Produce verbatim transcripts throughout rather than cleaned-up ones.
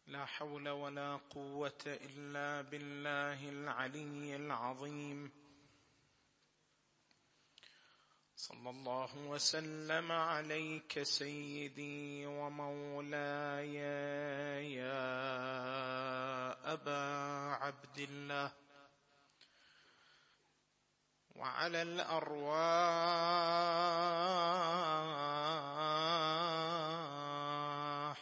لا حول ولا قوة إلا بالله العلي العظيم. صلى الله وسلم عليك سيدي ومولاي يا أبا عبد الله، وعلى الأرواح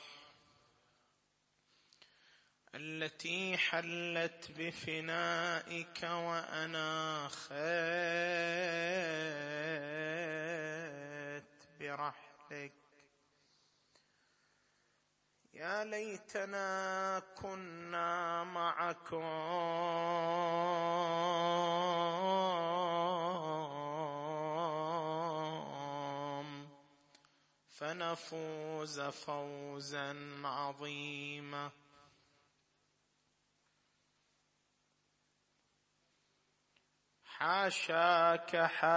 التي حلت بفنائك وأناخت برحلك. يا ليتنا كنا معكم فنفوز فوزا عظيما. حاشاك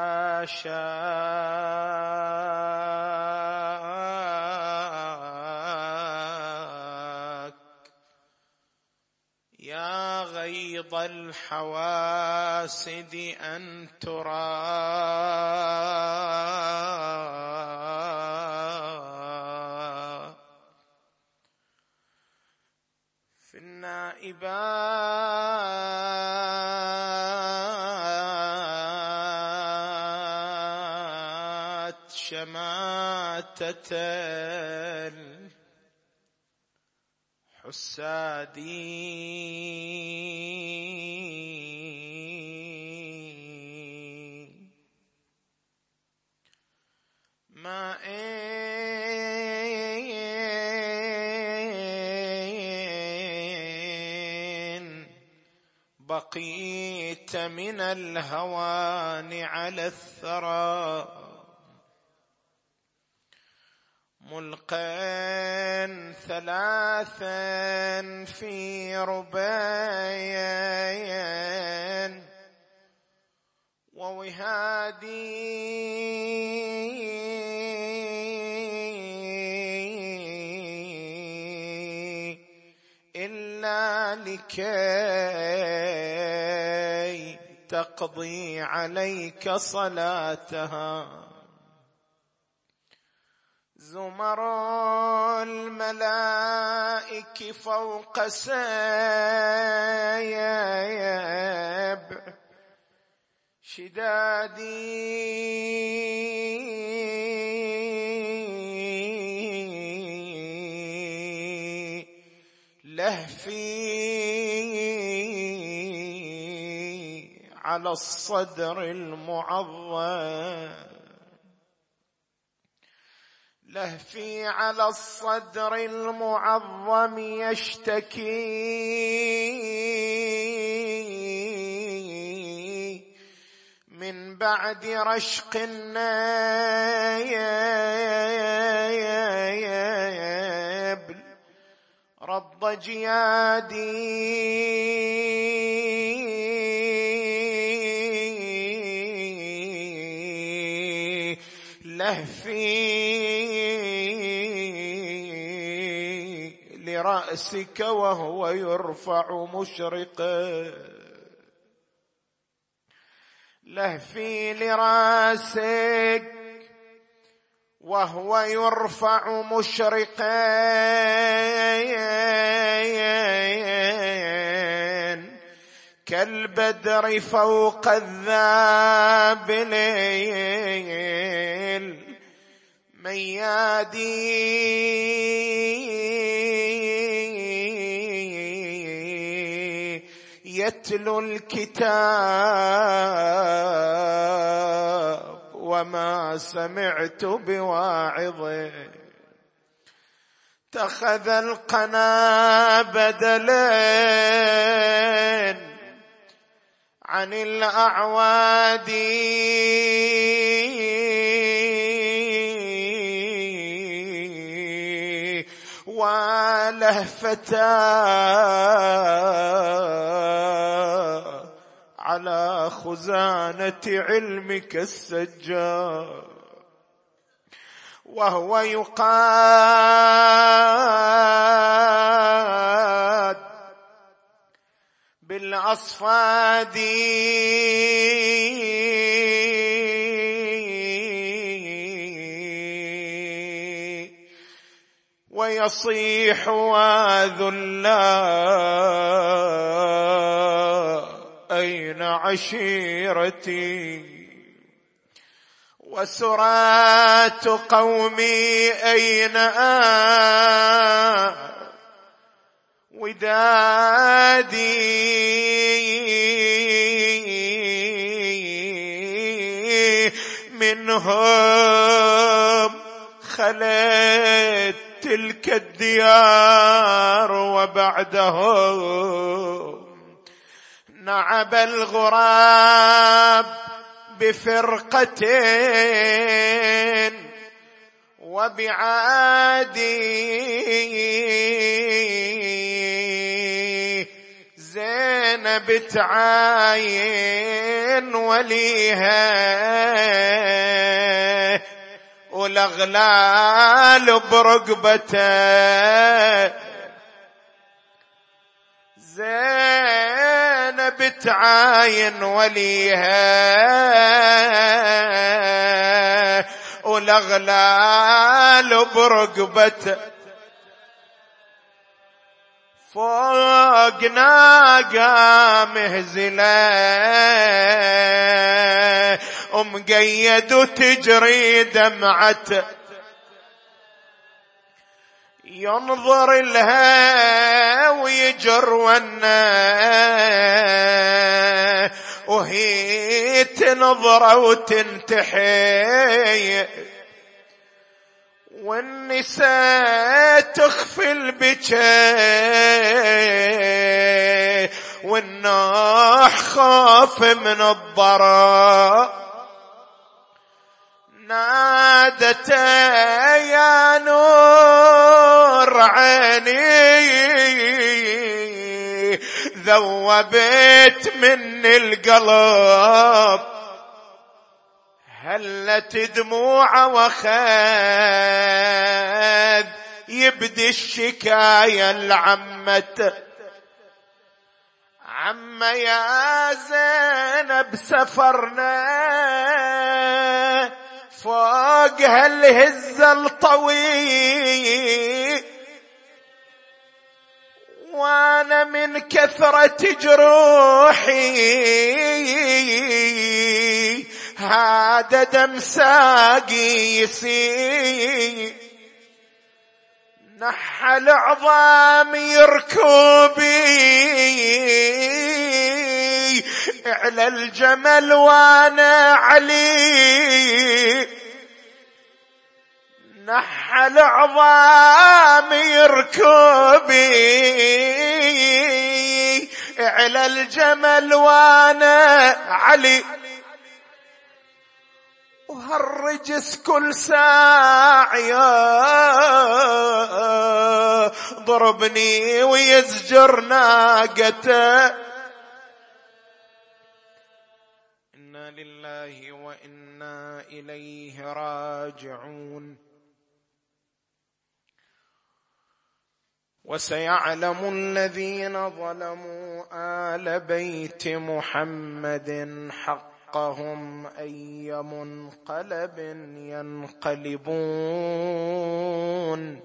حاشاك يا غيض الحواسد أن ترى في النائبات شماتة الحساد ما إن بقيت من الهوان على الثرى ملقا ثلاثا في ربايا ووهادي إلا لكي تقضي عليك صلاتها. زمر الملائك فوق سياب شدادي لهفي على الصدر المعظم لهفي على الصدر المعظم يشتكي من بعد رشق النيابل رض جيادي لهفي لرأسك وهو يرفع مشرقا لهفي لرأسك وهو يرفع مشرقا كالبدر فوق الذابل ميادي يتلو الكتاب وما سمعت بواعظ اتخذ القنا بدلا عن الأعواد ولهفتا على خزانة علمك السجار وهو يقال بالأصفاد ويصيح وذلا أين عشيرتي وسرات قومي أين ودادي منهم خلت تلك الديار وبعدهم نعب الغراب بفرقة وبعادي زينب تعاين وليها والأغلال برقبته زينب تعاين وليها والأغلال برقبته فوق ناقة مهزلة ومقيد وتجري دمعته ينظر لها ويجر ونا وهي تنظر وتنتحي والنساء تخفي البكاء والناح خاف من الضراء نادت يا نور عيني ذوبت من القلب هلت دموع وخاذ يبدي الشكاية لعمته عم يا زينب سفرنا فوق هالهزة الطويل وانا من كثرة جروحي هذا دم ساقي يسيل نحل عظامي ركوبي على الجمل وانا علي نحل عظامي ركوبي على الجمل وانا علي وهالرجس كل ساعة ضربني ويزجر ناقته إنا لله وإنا إليه راجعون وسيعلم الذين ظلموا آل بيت محمد حق حقهم أي منقلب ينقلبون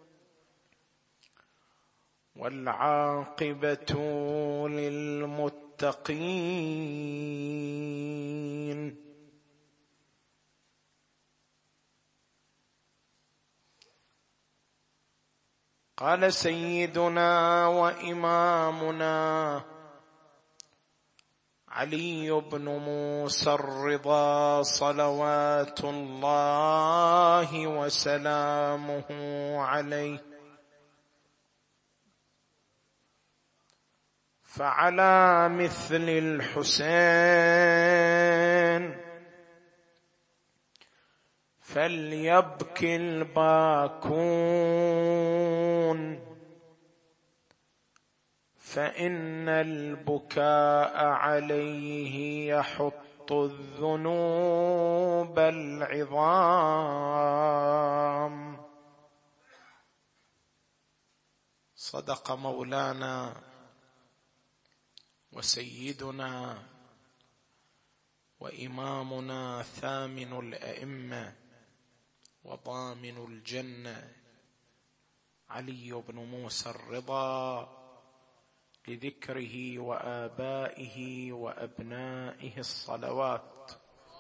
والعاقبة للمتقين. قال سيدنا وإمامنا علي بن موسى الرضا صلوات الله وسلامه عليه: فعلى مثل الحسين فليبكي الباكون، فإن البكاء عليه يحط الذنوب العظام. صدق مولانا وسيدنا وإمامنا ثامن الأئمة وضامن الجنة علي بن موسى الرضا، لذكره وآبائه وأبنائه الصلوات.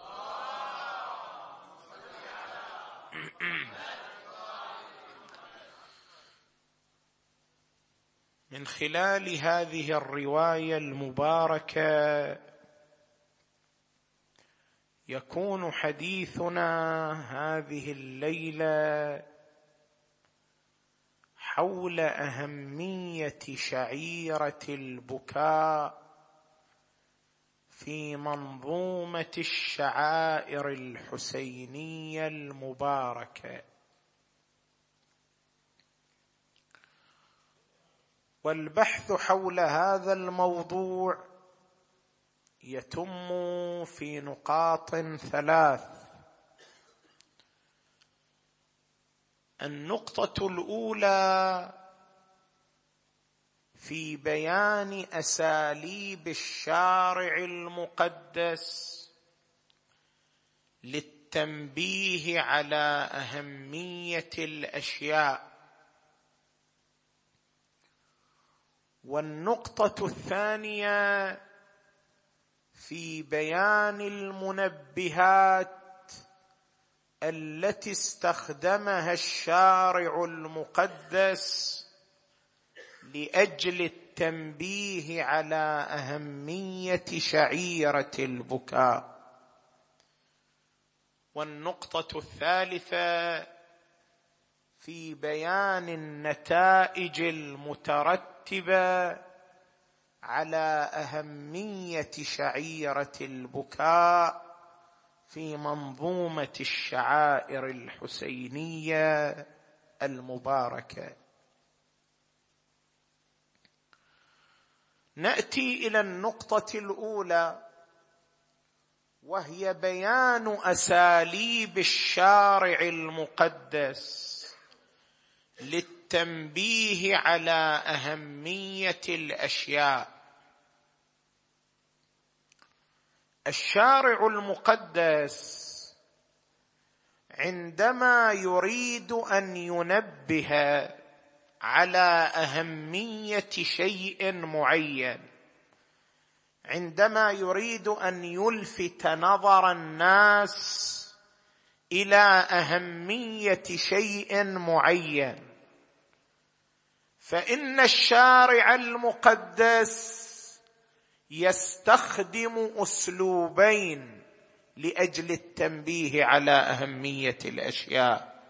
من خلال هذه الرواية المباركة يكون حديثنا هذه الليلة حول أهمية شعيرة البكاء في منظومة الشعائر الحسينية المباركة. والبحث حول هذا الموضوع يتم في نقاط ثلاث. النقطة الأولى في بيان أساليب الشارع المقدس للتنبيه على أهمية الأشياء. والنقطة الثانية في بيان المنبهات التي استخدمها الشارع المقدس لأجل التنبيه على أهمية شعيرة البكاء. والنقطة الثالثة في بيان النتائج المترتبة على أهمية شعيرة البكاء في منظومة الشعائر الحسينية المباركة. نأتي إلى النقطة الأولى، وهي بيان أساليب الشارع المقدس للتنبيه على أهمية الأشياء. الشارع المقدس عندما يريد أن ينبه على أهمية شيء معين، عندما يريد أن يلفت نظر الناس إلى أهمية شيء معين، فإن الشارع المقدس يستخدم أسلوبين لأجل التنبيه على أهمية الأشياء.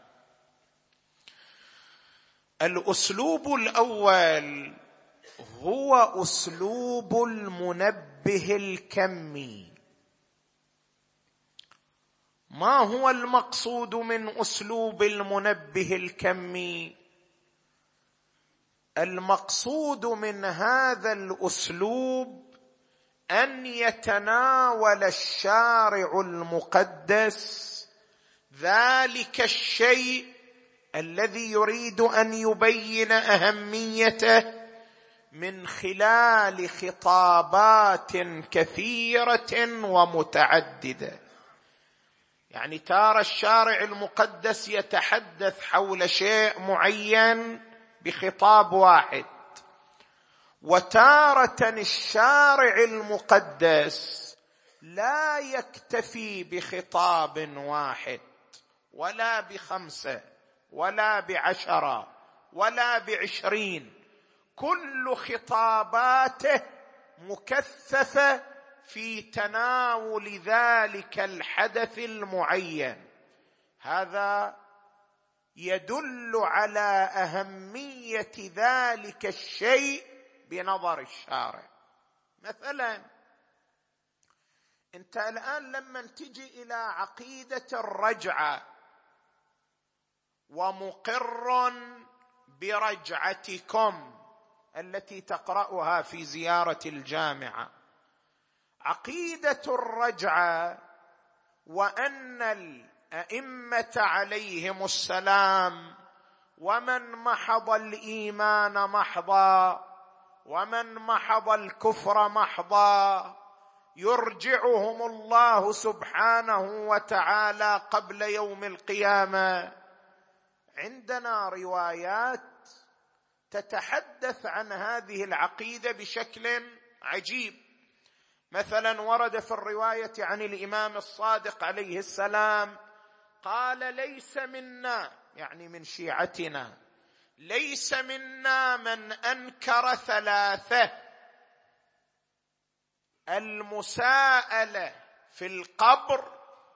الأسلوب الأول هو أسلوب المنبه الكمي. ما هو المقصود من أسلوب المنبه الكمي؟ المقصود من هذا الأسلوب أن يتناول الشارع المقدس ذلك الشيء الذي يريد أن يبين أهميته من خلال خطابات كثيرة ومتعددة. يعني تارة الشارع المقدس يتحدث حول شيء معين بخطاب واحد، وتارة الشارع المقدس لا يكتفي بخطاب واحد ولا بخمسة ولا بعشرة ولا بعشرين، كل خطاباته مكثفة في تناول ذلك الحدث المعين. هذا يدل على أهمية ذلك الشيء بنظر الشارع. مثلا انت الآن لما تجي إلى عقيدة الرجعة، ومقر برجعتكم التي تقرأها في زيارة الجامعة، عقيدة الرجعة وأن الأئمة عليهم السلام ومن محض الإيمان محضا ومن محض الكفر محضا يرجعهم الله سبحانه وتعالى قبل يوم القيامة. عندنا روايات تتحدث عن هذه العقيدة بشكل عجيب. مثلا ورد في الرواية عن الإمام الصادق عليه السلام قال: ليس منا، يعني من شيعتنا، ليس منا من أنكر ثلاثة: المساءلة في القبر،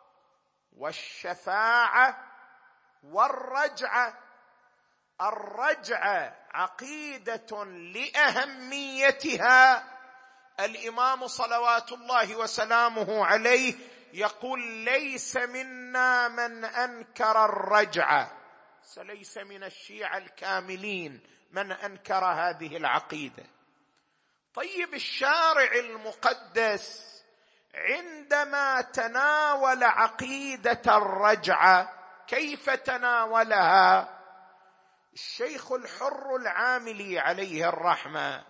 والشفاعة، والرجعة. الرجعة عقيدة لأهميتها الإمام صلوات الله وسلامه عليه يقول: ليس منا من أنكر الرجعة. ليس من الشيعة الكاملين من أنكر هذه العقيدة. طيب الشارع المقدس عندما تناول عقيدة الرجعة كيف تناولها؟ الشيخ الحر العاملي عليه الرحمة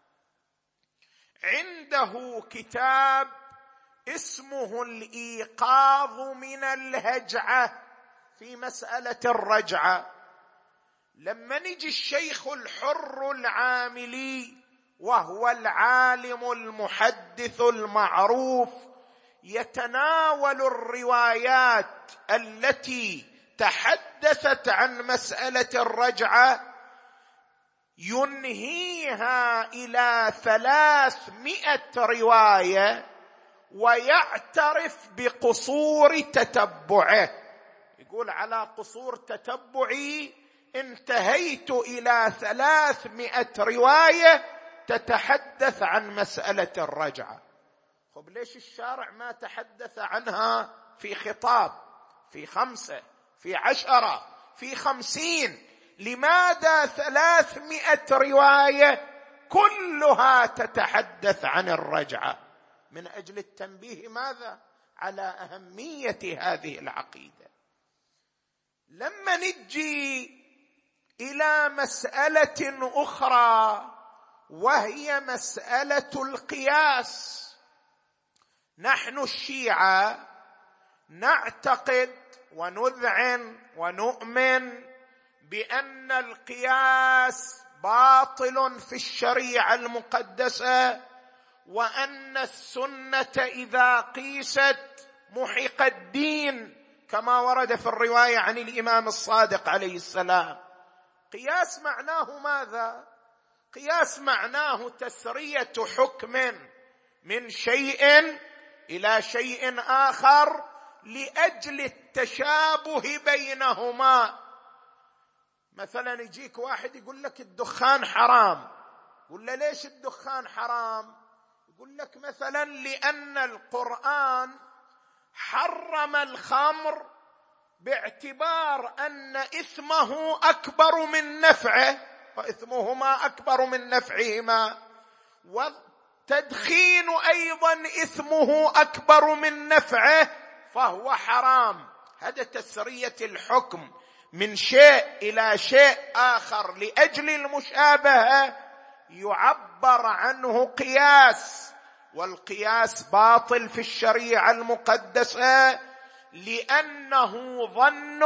عنده كتاب اسمه الإيقاظ من الهجعة في مسألة الرجعة. لما نجي الشيخ الحر العاملي وهو العالم المحدث المعروف يتناول الروايات التي تحدثت عن مسألة الرجعة ينهيها إلى ثلاثمائة رواية ويعترف بقصور تتبعه. يقول: على قصور تتبعي انتهيت إلى ثلاثمائة رواية تتحدث عن مسألة الرجعة. خب ليش الشارع ما تحدث عنها في خطاب، في خمسة، في عشرة، في خمسين؟ لماذا ثلاثمائة رواية كلها تتحدث عن الرجعة؟ من أجل التنبيه ماذا؟ على أهمية هذه العقيدة. لما نجي إلى مسألة أخرى وهي مسألة القياس، نحن الشيعة نعتقد ونذعن ونؤمن بأن القياس باطل في الشريعة المقدسة، وأن السنة إذا قيست محق الدين، كما ورد في الرواية عن الإمام الصادق عليه السلام. قياس معناه ماذا؟ قياس معناه تسرية حكم من شيء إلى شيء آخر لأجل التشابه بينهما. مثلا يجيك واحد يقول لك الدخان حرام، يقول له: ليش الدخان حرام؟ يقول لك: مثلا لأن القرآن حرم الخمر باعتبار أن إثمه أكبر من نفعه، وإثمهما أكبر من نفعهما، والتدخين أيضا إثمه أكبر من نفعه فهو حرام. هذا تسرية الحكم من شيء إلى شيء آخر لأجل المشابهة يعبر عنه قياس. والقياس باطل في الشريعة المقدسة لأنه ظن،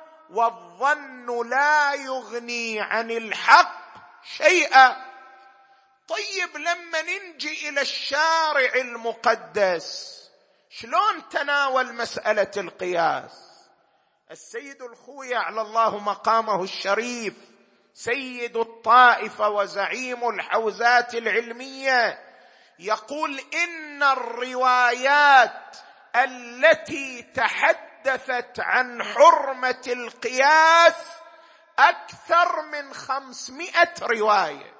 والظن لا يغني عن الحق شيئا. طيب لما ننجي إلى الشارع المقدس شلون تناول مسألة القياس؟ السيد الخوي على الله مقامه الشريف، سيد الطائفة وزعيم الحوزات العلمية، يقول: إن الروايات التي تحدثت عن حرمة القياس أكثر من خمسمائة رواية.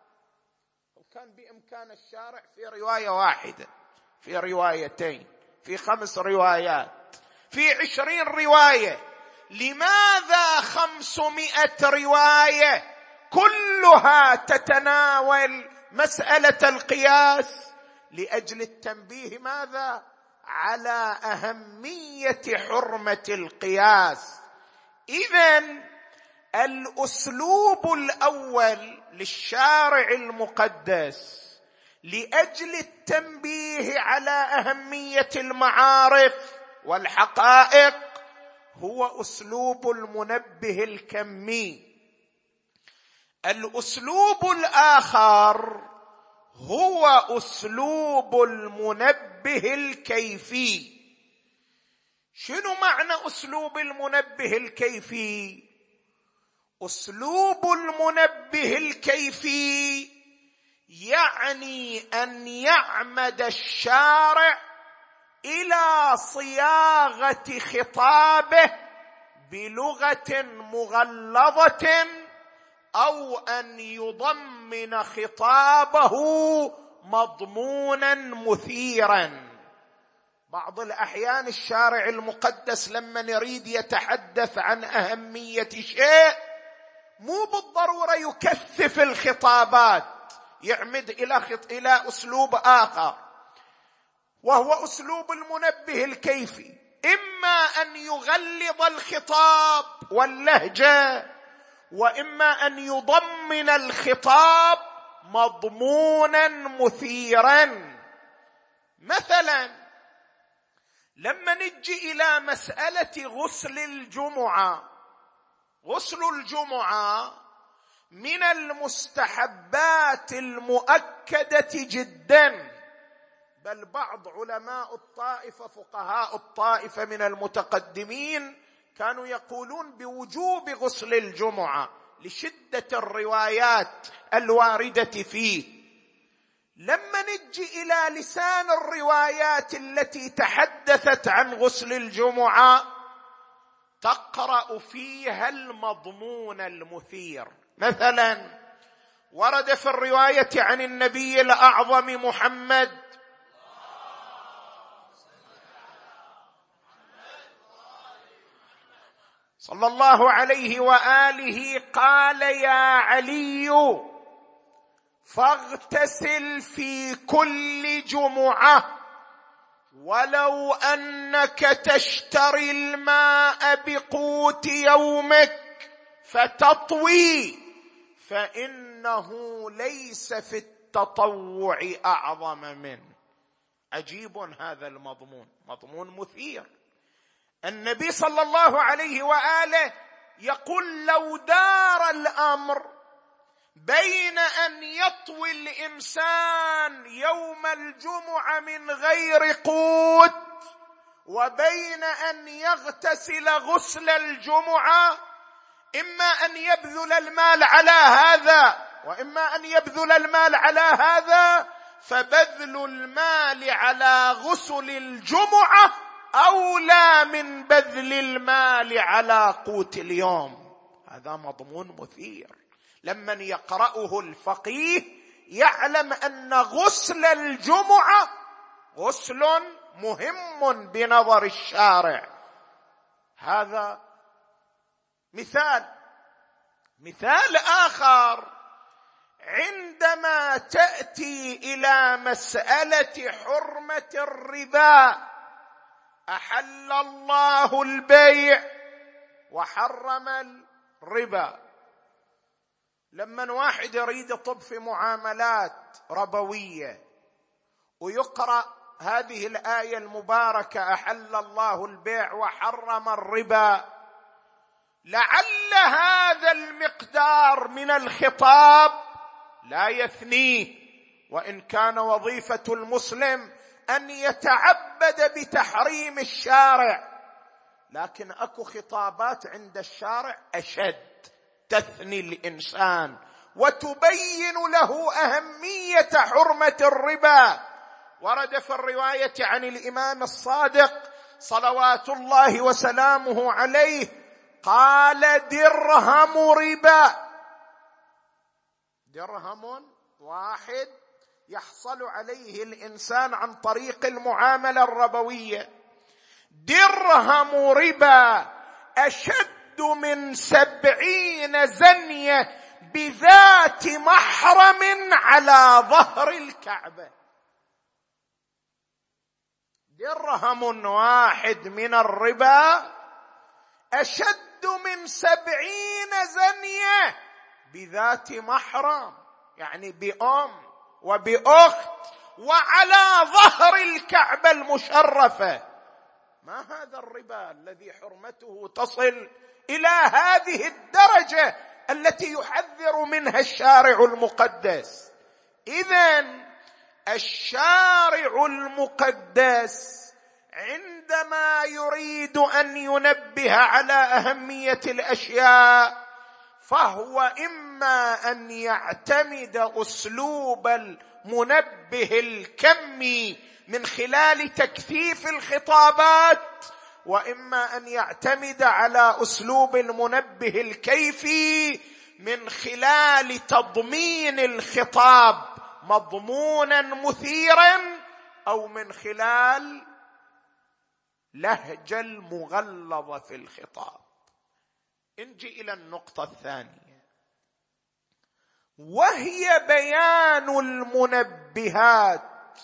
وكان بإمكان الشارع في رواية واحدة، في روايتين، في خمس روايات، في عشرين رواية. لماذا خمسمائة رواية كلها تتناول مسألة القياس؟ لأجل التنبيه ماذا؟ على أهمية حرمة القياس. إذن الأسلوب الأول للشارع المقدس لأجل التنبيه على أهمية المعارف والحقائق هو أسلوب المنبه الكمي. الأسلوب الآخر هو أسلوب المنبه الكيفي. شنو معنى أسلوب المنبه الكيفي؟ أسلوب المنبه الكيفي يعني أن يعمد الشارع إلى صياغة خطابه بلغة مغلظة أو أن يضمن خطابه مضمونا مثيرا. بعض الأحيان الشارع المقدس لما يريد يتحدث عن أهمية شيء مو بالضرورة يكثف الخطابات، يعمد إلى خط... إلى أسلوب آخر وهو أسلوب المنبه الكيفي، إما أن يغلظ الخطاب واللهجة وإما أن يضمن الخطاب مضمونا مثيرا. مثلا لما نجي إلى مسألة غسل الجمعة، غسل الجمعة من المستحبات المؤكدة جدا، بل بعض علماء الطائفة فقهاء الطائفة من المتقدمين كانوا يقولون بوجوب غسل الجمعة لشدة الروايات الواردة فيه. لما نجي إلى لسان الروايات التي تحدثت عن غسل الجمعة تقرأ فيها المضمون المثير. مثلا ورد في الرواية عن النبي الأعظم محمد صلى الله عليه وآله قال: يا علي فاغتسل في كل جمعة ولو أنك تشتري الماء بقوت يومك فتطوي، فإنه ليس في التطوع أعظم منه. عجيب هذا المضمون، مضمون مثير. النبي صلى الله عليه وآله يقول: لو دار الأمر بين أن يطوي الإنسان يوم الجمعة من غير قوت وبين أن يغتسل غسل الجمعة، إما أن يبذل المال على هذا وإما أن يبذل المال على هذا، فبذل المال على غسل الجمعة أولى من بذل المال على قوت اليوم. هذا مضمون مثير. لمن يقرأه الفقيه يعلم أن غسل الجمعة غسل مهم بنظر الشارع. هذا مثال. مثال آخر: عندما تأتي إلى مسألة حرمة الربا، أحل الله البيع وحرم الربا. لما واحد يريد يطب في معاملات ربوية ويقرأ هذه الآية المباركة: أحل الله البيع وحرم الربا، لعل هذا المقدار من الخطاب لا يثنيه، وإن كان وظيفة المسلم أن يتعبد بتحريم الشارع، لكن أكو خطابات عند الشارع أشد تثني الإنسان وتبين له أهمية حرمة الربا. ورد في الرواية عن الإمام الصادق صلوات الله وسلامه عليه قال: درهم ربا، درهم واحد يحصل عليه الإنسان عن طريق المعاملة الربوية، درهم ربا أشد من سبعين زنية بذات محرم على ظهر الكعبة. درهم واحد من الربا أشد من سبعين دون زنية بذات محرم، يعني بأم وبأخت وعلى ظهر الكعبة المشرفة. ما هذا الربا الذي حرمته تصل إلى هذه الدرجة التي يحذر منها الشارع المقدس؟ إذن الشارع المقدس عندما يريد أن ينبه على أهمية الأشياء فهو إما أن يعتمد أسلوب المنبه الكمي من خلال تكثيف الخطابات، وإما أن يعتمد على أسلوب المنبه الكيفي من خلال تضمين الخطاب مضمونا مثيرا، أو من خلال لهجة المغلظة في الخطاب. نجي إلى النقطة الثانية، وهي بيان المنبهات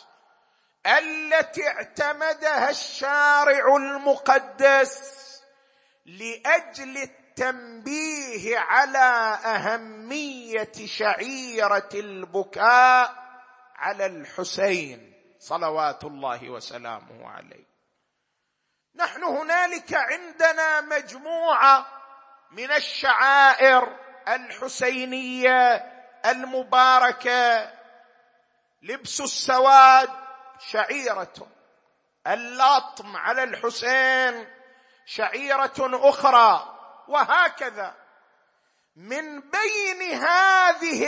التي اعتمدها الشارع المقدس لأجل التنبيه على أهمية شعيرة البكاء على الحسين صلوات الله وسلامه عليه. نحن هنالك عندنا مجموعة من الشعائر الحسينية المباركة. لبس السواد شعيرة، اللطم على الحسين شعيرة أخرى، وهكذا. من بين هذه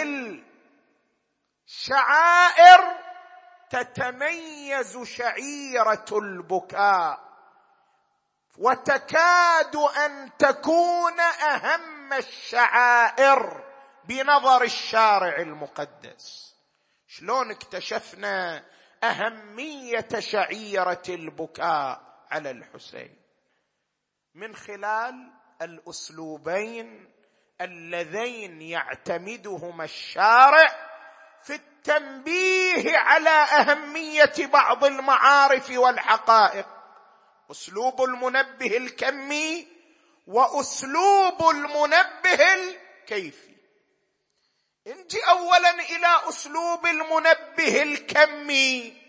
الشعائر تتميز شعيرة البكاء، وتكاد أن تكون أهم الشعائر بنظر الشارع المقدس. شلون اكتشفنا أهمية شعيرة البكاء على الحسين؟ من خلال الأسلوبين اللذين يعتمدهما الشارع في التنبيه على أهمية بعض المعارف والحقائق: أسلوب المنبه الكمي وأسلوب المنبه الكيفي. نجي أولا إلى أسلوب المنبه الكمي.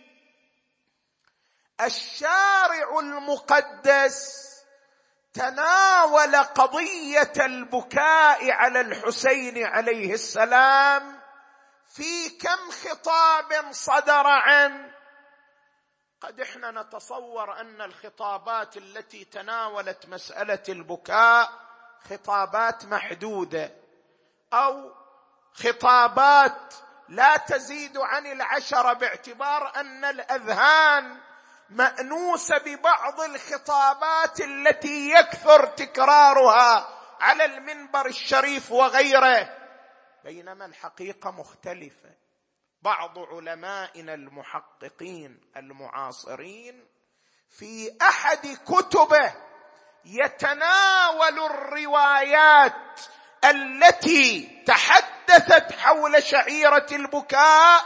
الشارع المقدس تناول قضية البكاء على الحسين عليه السلام في كم خطاب صدر عنه. قد احنا نتصور أن الخطابات التي تناولت مسألة البكاء خطابات محدودة، أو خطابات لا تزيد عن العشرة، باعتبار أن الأذهان مأنوسة ببعض الخطابات التي يكثر تكرارها على المنبر الشريف وغيره. بينما الحقيقة مختلفة. بعض علمائنا المحققين المعاصرين في أحد كتبه يتناول الروايات التي تحدثت حول شعيرة البكاء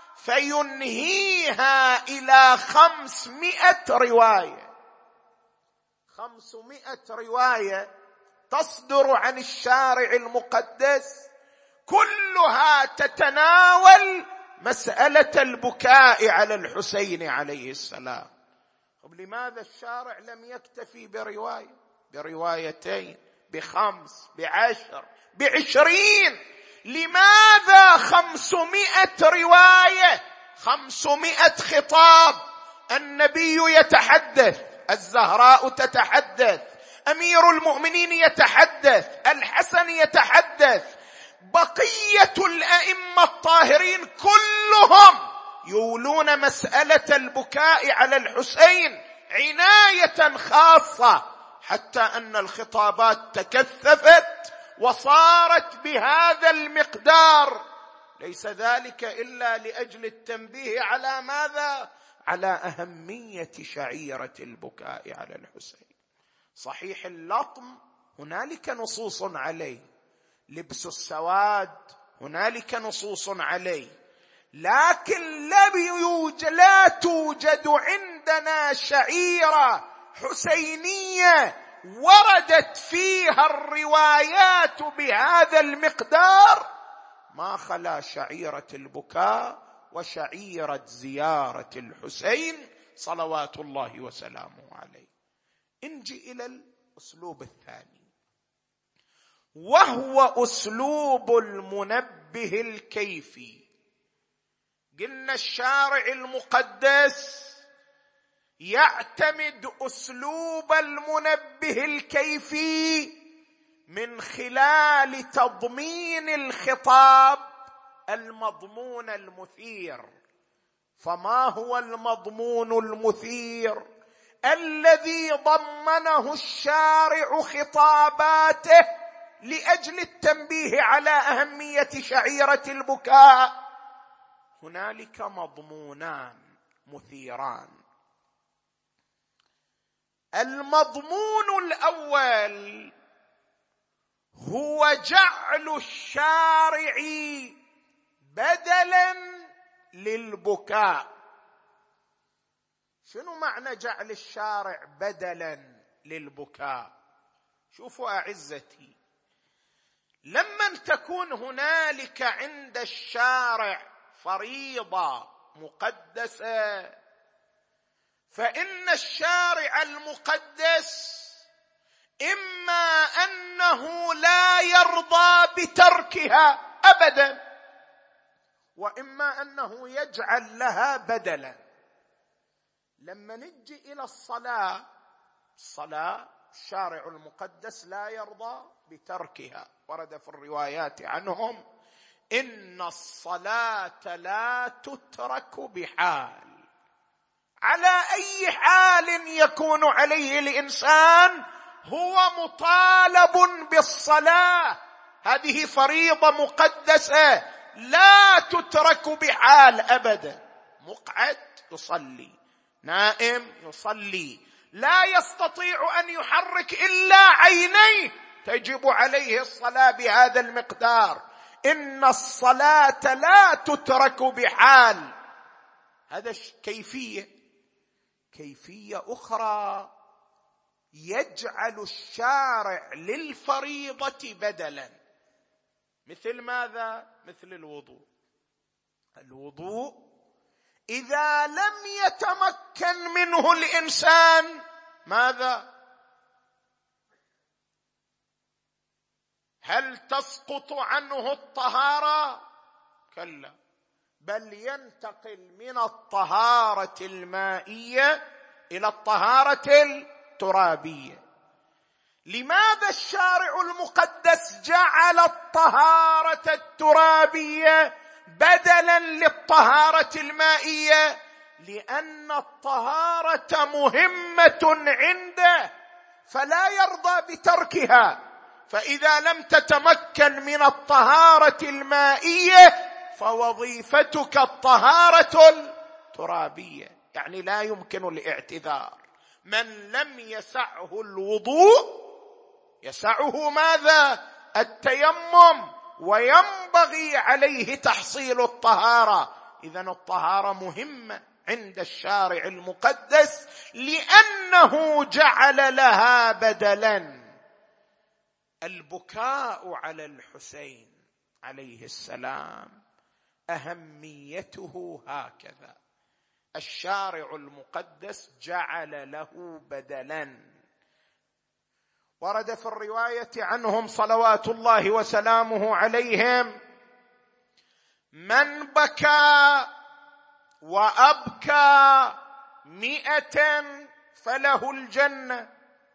فينهيها إلى خمسمائة رواية. خمسمائة رواية تصدر عن الشارع المقدس، كلها تتناول مسألة البكاء على الحسين عليه السلام. طب لماذا الشارع لم يكتفي برواية، بروايتين، بخمس، بعشر، بعشرين؟ لماذا خمسمائة رواية، خمسمائة خطاب؟ النبي يتحدث، الزهراء تتحدث، أمير المؤمنين يتحدث، الحسن يتحدث، بقية الأئمة الطاهرين كلهم يولون مسألة البكاء على الحسين عناية خاصة، حتى أن الخطابات تكثفت وصارت بهذا المقدار. ليس ذلك إلا لأجل التنبيه على ماذا؟ على أهمية شعيرة البكاء على الحسين. صحيح اللطم هنالك نصوص عليه، لبس السواد هنالك نصوص عليه، لكن لا توجد عندنا شعيرة حسينية وردت فيها الروايات بهذا المقدار ما خلا شعيرة البكاء وشعيرة زيارة الحسين صلوات الله وسلامه عليه. انجي إلى الأسلوب الثاني، وهو أسلوب المنبه الكيفي. قلنا الشارع المقدس يعتمد أسلوب المنبه الكيفي من خلال تضمين الخطاب المضمون المثير. فما هو المضمون المثير؟ الذي ضمنه الشارع خطاباته لأجل التنبيه على أهمية شعيرة البكاء. هنالك مضمونان مثيران. المضمون الأول هو جعل الشارع بدلا للبكاء. شنو معنى جعل الشارع بدلا للبكاء؟ شوفوا أعزتي، لما تكون هنالك عند الشارع فريضة مقدسة، فإن الشارع المقدس إما أنه لا يرضى بتركها أبدا، وإما أنه يجعل لها بدلا. لما نجي إلى الصلاة، الصلاة الشارع المقدس لا يرضى بتركها. ورد في الروايات عنهم إن الصلاة لا تترك بحال. على أي حال يكون عليه الإنسان هو مطالب بالصلاة. هذه فريضة مقدسة لا تترك بحال أبدا. مقعد يصلي، نائم يصلي، لا يستطيع أن يحرك إلا عينيه، تجب عليه الصلاة بهذا المقدار. إن الصلاة لا تترك بحال. هذا كيفية. كيفية أخرى يجعل الشارع للفريضة بدلا. مثل ماذا؟ مثل الوضوء. الوضوء إذا لم يتمكن منه الإنسان ماذا؟ هل تسقط عنه الطهارة؟ كلا، بل ينتقل من الطهارة المائية إلى الطهارة الترابية. لماذا الشارع المقدس جعل الطهارة الترابية بدلا للطهارة المائية؟ لأن الطهارة مهمة عنده فلا يرضى بتركها. فإذا لم تتمكن من الطهارة المائية فوظيفتك الطهارة الترابية، يعني لا يمكن الاعتذار. من لم يسعه الوضوء يسعه ماذا؟ التيمم، وينبغي عليه تحصيل الطهارة. إذن الطهارة مهمة عند الشارع المقدس لأنه جعل لها بدلا. البكاء على الحسين عليه السلام أهميته هكذا. الشارع المقدس جعل له بدلا. ورد في الرواية عنهم صلوات الله وسلامه عليهم: من بكى وأبكى مئة فله الجنة،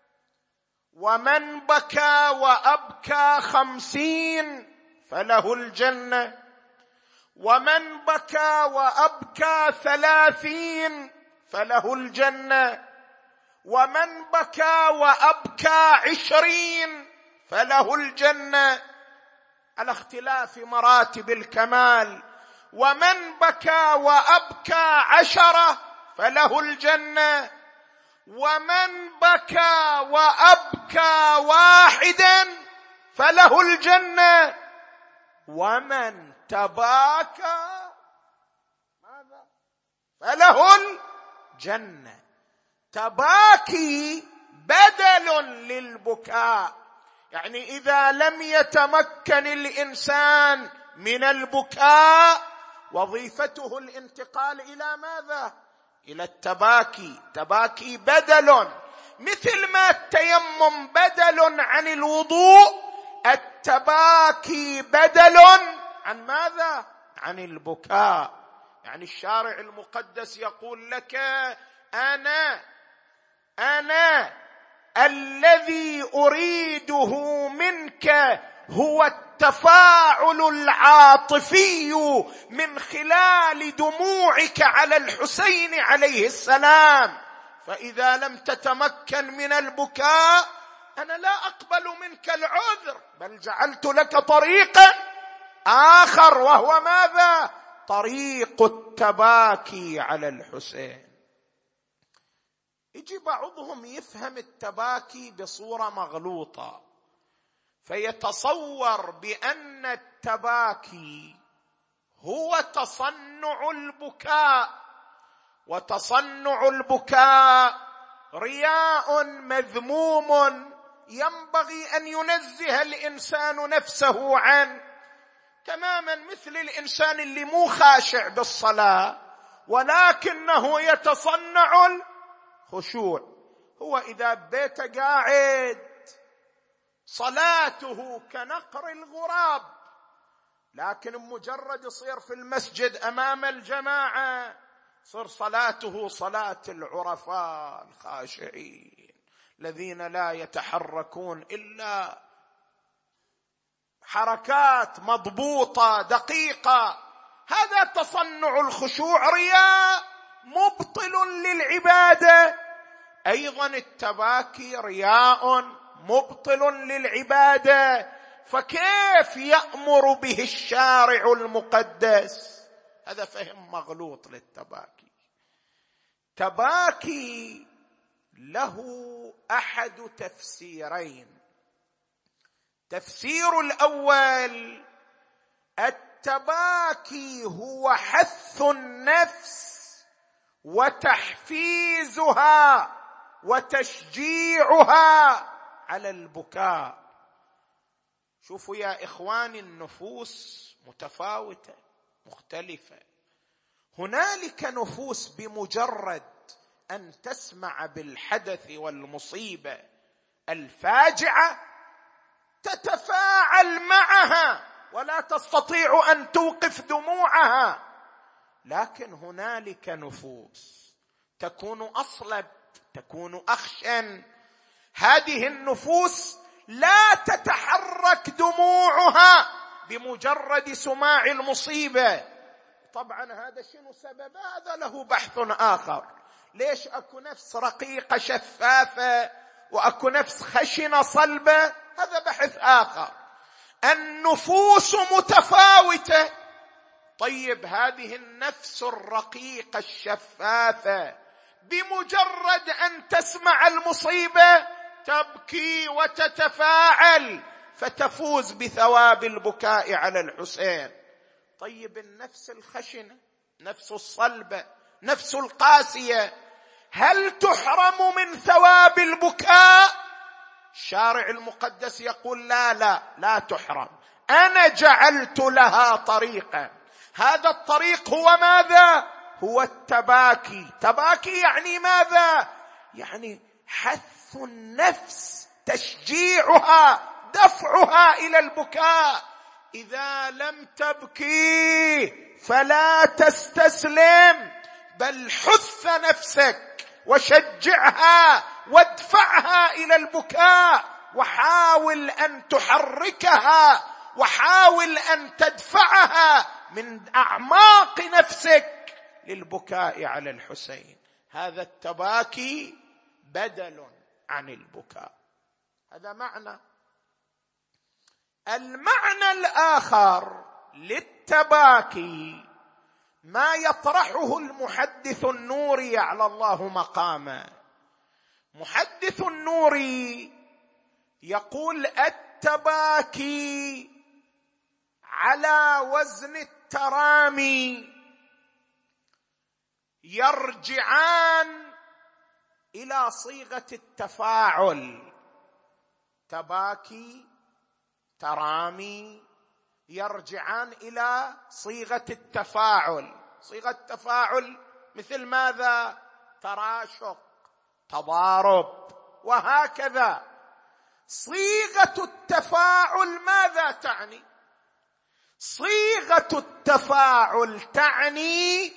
ومن بكى وأبكى خمسين فله الجنة، ومن بكى وأبكى ثلاثين فله الجنة، ومن بكى وأبكى عشرين فله الجنة، على اختلاف مراتب الكمال. ومن بكى وأبكى عشرة فله الجنة، ومن بكى وأبكى واحدا فله الجنة، ومن تباكى ماذا؟ فله الجنة. تباكي بدل بدل للبكاء. يعني إذا لم يتمكن الإنسان من البكاء وظيفته الانتقال إلى ماذا؟ إلى التباكي. تباكي بدل، مثل ما التيمم بدل عن الوضوء، التباكي بدل عن ماذا؟ عن البكاء. يعني الشارع المقدس يقول لك أنا أنا الذي أريده منك هو التفاعل العاطفي من خلال دموعك على الحسين عليه السلام. فإذا لم تتمكن من البكاء أنا لا أقبل منك العذر، بل جعلت لك طريقا آخر، وهو ماذا؟ طريق التباكي على الحسين. يجي بعضهم يفهم التباكي بصورة مغلوطة، فيتصور بأن التباكي هو تصنع البكاء، وتصنع البكاء رياء مذموم ينبغي أن ينزه الإنسان نفسه عنه، تماما مثل الإنسان اللي مو خاشع بالصلاة ولكنه يتصنع الخشوع. هو إذا بيته قاعد صلاته كنقر الغراب، لكن مجرد يصير في المسجد أمام الجماعة صار صلاته صلاة العرفاء الخاشعين الذين لا يتحركون إلا حركات مضبوطة دقيقة. هذا تصنع الخشوع، رياء مبطل للعبادة. أيضا التباكي رياء مبطل للعبادة، فكيف يأمر به الشارع المقدس؟ هذا فهم مغلوط للتباكي. تباكي له أحد تفسيرين. تفسير الأول: التباكي هو حث النفس وتحفيزها وتشجيعها على البكاء. شوفوا يا إخواني، النفوس متفاوتة مختلفة. هنالك نفوس بمجرد أن تسمع بالحدث والمصيبة الفاجعة تتفاعل معها ولا تستطيع أن توقف دموعها، لكن هنالك نفوس تكون أصلب، تكون أخشن. هذه النفوس لا تتحرك دموعها بمجرد سماع المصيبة. طبعا هذا شنو سبب؟ هذا له بحث آخر. ليش أكو نفس رقيقة شفافة وأكو نفس خشنة صلبة؟ هذا بحث آخر. النفوس متفاوتة. طيب هذه النفس الرقيقة الشفافة بمجرد أن تسمع المصيبة تبكي وتتفاعل فتفوز بثواب البكاء على الحسين. طيب النفس الخشنة، نفس الصلبة، نفس القاسية، هل تحرم من ثواب البكاء؟ الشارع المقدس يقول لا لا لا تحرم. أنا جعلت لها طريقا، هذا الطريق هو ماذا؟ هو التباكي. تباكي يعني ماذا؟ يعني حث النفس، تشجيعها، دفعها إلى البكاء. إذا لم تبكي فلا تستسلم، بل حث نفسك وشجعها وادفعها إلى البكاء، وحاول أن تحركها، وحاول أن تدفعها من أعماق نفسك للبكاء على الحسين. هذا التباكي بدل عن البكاء. هذا معنى. المعنى الآخر للتباكي ما يطرحه المحدث النوري على الله مقامه. محدث النوري يقول التباكي على وزن الترامي يرجعان إلى صيغة التفاعل. تباكي، ترامي، يرجعان إلى صيغة التفاعل. صيغة التفاعل مثل ماذا؟ تراشق، تضارب، وهكذا. صيغة التفاعل ماذا تعني؟ صيغة التفاعل تعني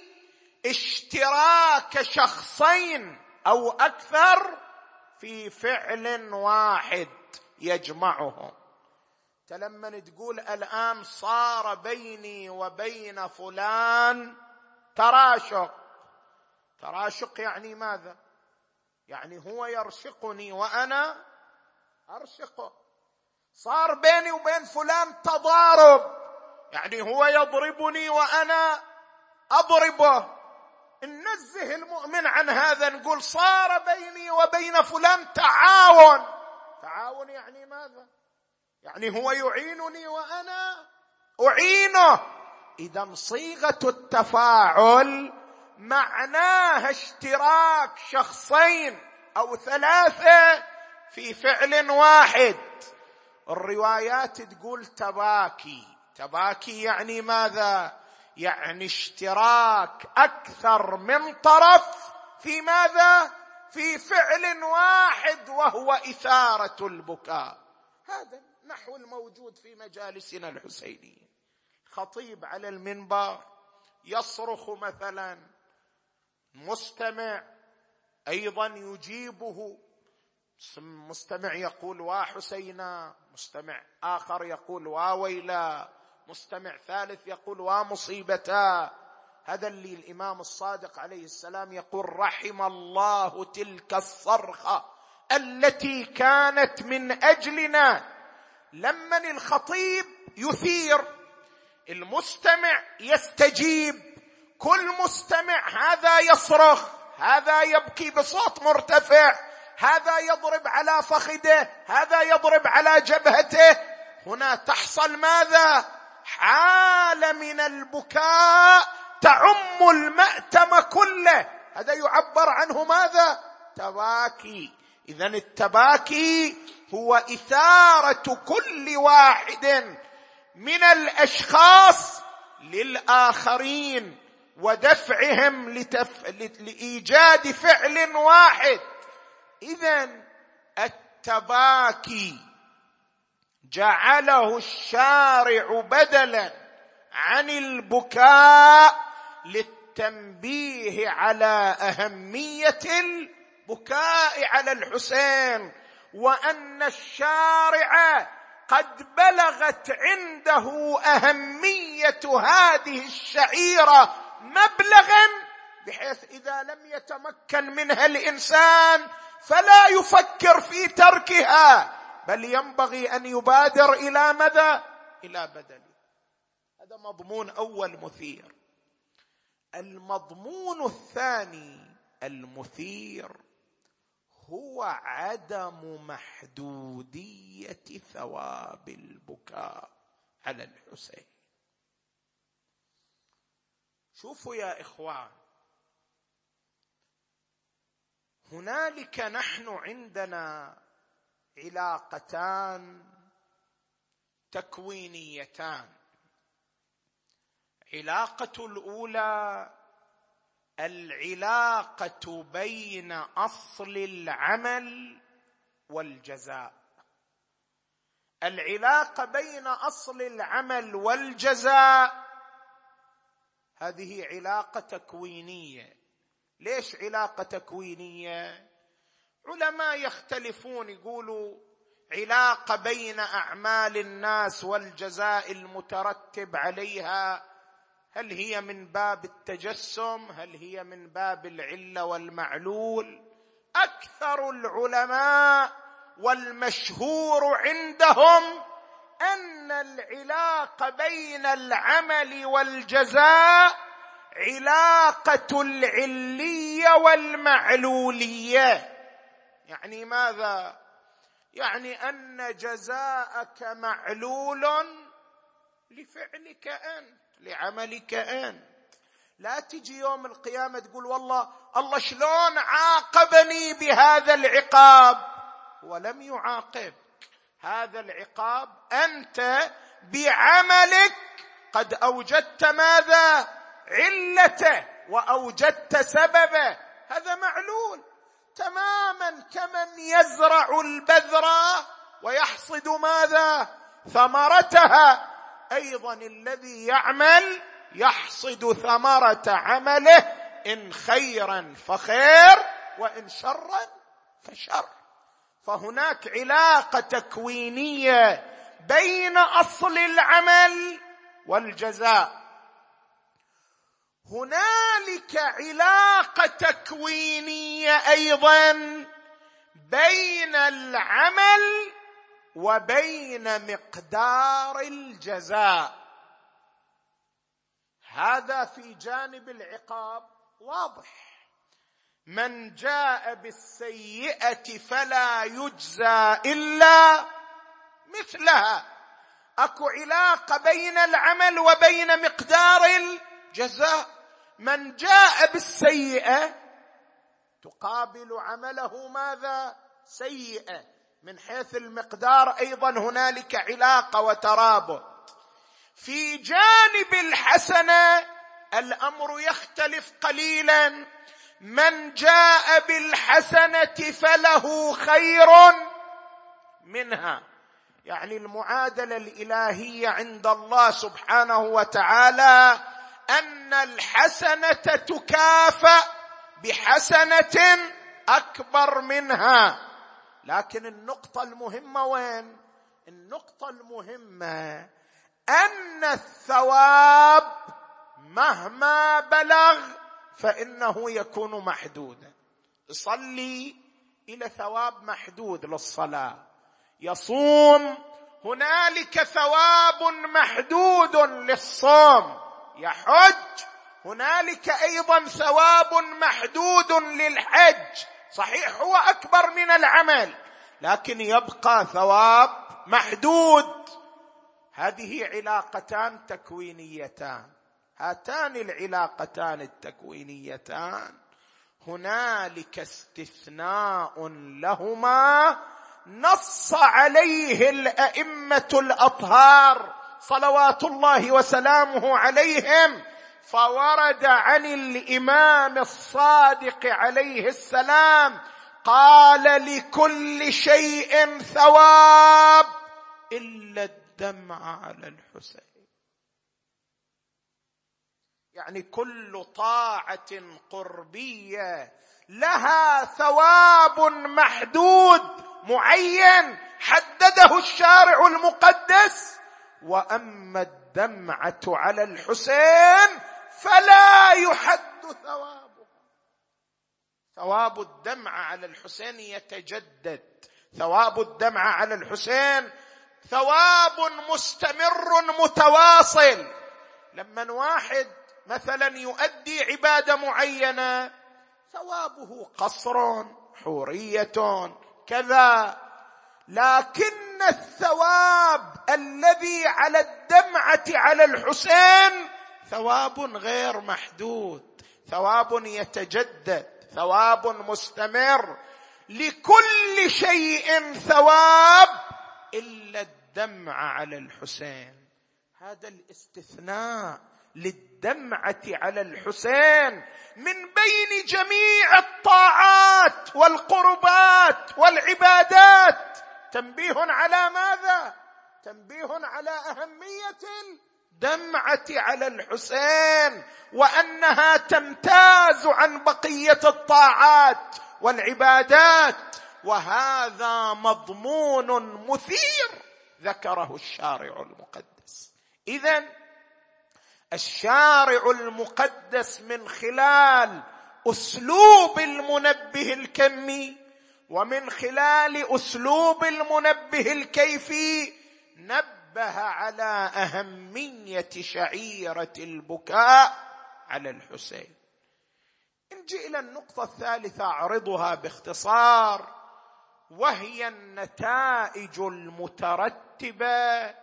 اشتراك شخصين أو أكثر في فعل واحد يجمعهم. لما تقول الآن صار بيني وبين فلان تراشق، تراشق يعني ماذا؟ يعني هو يرشقني وأنا أرشقه. صار بيني وبين فلان تضارب، يعني هو يضربني وأنا أضربه. ننزه المؤمن عن هذا، نقول صار بيني وبين فلان تعاون. تعاون يعني ماذا؟ يعني هو يعينني وأنا أعينه. إذن صيغة التفاعل معناها اشتراك شخصين أو ثلاثة في فعل واحد. الروايات تقول تباكي. تباكي يعني ماذا؟ يعني اشتراك أكثر من طرف في ماذا؟ في فعل واحد، وهو إثارة البكاء. هذا نحو الموجود في مجالسنا الحسينية. خطيب على المنبر يصرخ مثلا، مستمع أيضا يجيبه، مستمع يقول وا حسينا، مستمع آخر يقول وا ويلا، مستمع ثالث يقول وا مصيبتا. هذا اللي الإمام الصادق عليه السلام يقول رحم الله تلك الصرخة التي كانت من أجلنا. لمن الخطيب يثير، المستمع يستجيب، كل مستمع هذا يصرخ، هذا يبكي بصوت مرتفع، هذا يضرب على فخذه، هذا يضرب على جبهته. هنا تحصل ماذا؟ حالة من البكاء تعم المأتم كله. هذا يعبر عنه ماذا؟ تباكي. إذن التباكي هو إثارة كل واحد من الأشخاص للآخرين ودفعهم لتف... لإيجاد فعل واحد. إذن التباكي جعله الشارع بدلا عن البكاء للتنبيه على أهمية البكاء على الحسين، وأن الشارع قد بلغت عنده أهمية هذه الشعيرة مبلغا بحيث إذا لم يتمكن منها الإنسان فلا يفكر في تركها، بل ينبغي أن يبادر إلى ماذا؟ إلى بدله. هذا مضمون أول مثير. المضمون الثاني المثير هو عدم محدودية ثواب البكاء على الحسين. شوفوا يا إخوان، هنالك نحن عندنا علاقتان تكوينيتان. علاقة الأولى العلاقة بين أصل العمل والجزاء. العلاقة بين أصل العمل والجزاء هذه علاقة تكوينية. ليش علاقة تكوينية؟ علماء يختلفون، يقولوا علاقة بين أعمال الناس والجزاء المترتب عليها، هل هي من باب التجسم؟ هل هي من باب العلة والمعلول؟ أكثر العلماء والمشهور عندهم أن العلاقة بين العمل والجزاء علاقة العلية والمعلولية. يعني ماذا؟ يعني أن جزاءك معلول لفعلك أنت، لعملك أنت. لا تجي يوم القيامة تقول والله الله شلون عاقبني بهذا العقاب، ولم يعاقب. هذا العقاب أنت بعملك قد أوجدت ماذا؟ علته وأوجدت سببه. هذا معلول تماما كمن يزرع البذرة ويحصد ماذا؟ ثمرتها. أيضا الذي يعمل يحصد ثمرة عمله، إن خيرا فخير وإن شرا فشر. فهناك علاقة تكوينية بين أصل العمل والجزاء. هنالك علاقة تكوينية أيضا بين العمل وبين مقدار الجزاء. هذا في جانب العقاب واضح. من جاء بالسيئة فلا يجزى إلا مثلها. أكو علاقة بين العمل وبين مقدار الجزاء. من جاء بالسيئة تقابل عمله ماذا؟ سيئة. من حيث المقدار أيضا هنالك علاقة وترابط. في جانب الحسنة الأمر يختلف قليلا. من جاء بالحسنة فله خير منها. يعني المعادلة الإلهية عند الله سبحانه وتعالى أن الحسنة تكافأ بحسنة أكبر منها. لكن النقطة المهمة وين؟ النقطة المهمة أن الثواب مهما بلغ فإنه يكون محدودا. يصلي إلى ثواب محدود للصلاة، يصوم هنالك ثواب محدود للصوم، يحج هنالك أيضا ثواب محدود للحج. صحيح هو أكبر من العمل لكن يبقى ثواب محدود. هذه علاقتان تكوينيتان. هاتان العلاقتان التكوينيتان هنالك استثناء لهما نص عليه الأئمة الأطهار صلوات الله وسلامه عليهم. فورد عن الإمام الصادق عليه السلام قال: لكل شيء ثواب إلا الدمع على الحسين. يعني كل طاعة قربية لها ثواب محدود معين حدده الشارع المقدس. وأما الدمعة على الحسين فلا يحد ثوابه. ثواب الدمعة على الحسين يتجدد. ثواب الدمعة على الحسين ثواب مستمر متواصل. لما واحد مثلا يؤدي عبادة معينة ثوابه قصر، حورية، كذا. لكن الثواب الذي على الدمعة على الحسين ثواب غير محدود، ثواب يتجدد، ثواب مستمر. لكل شيء ثواب إلا الدمع على الحسين. هذا الاستثناء للدمعة على الحسين من بين جميع الطاعات والقربات والعبادات تنبيه على ماذا؟ تنبيه على أهمية الدمعة على الحسين، وأنها تمتاز عن بقية الطاعات والعبادات. وهذا مضمون مثير ذكره الشارع المقدس. إذن الشارع المقدس من خلال أسلوب المنبه الكمي ومن خلال أسلوب المنبه الكيفي نبه على أهمية شعيرة البكاء على الحسين. نجي إلى النقطة الثالثة أعرضها باختصار، وهي النتائج المترتبة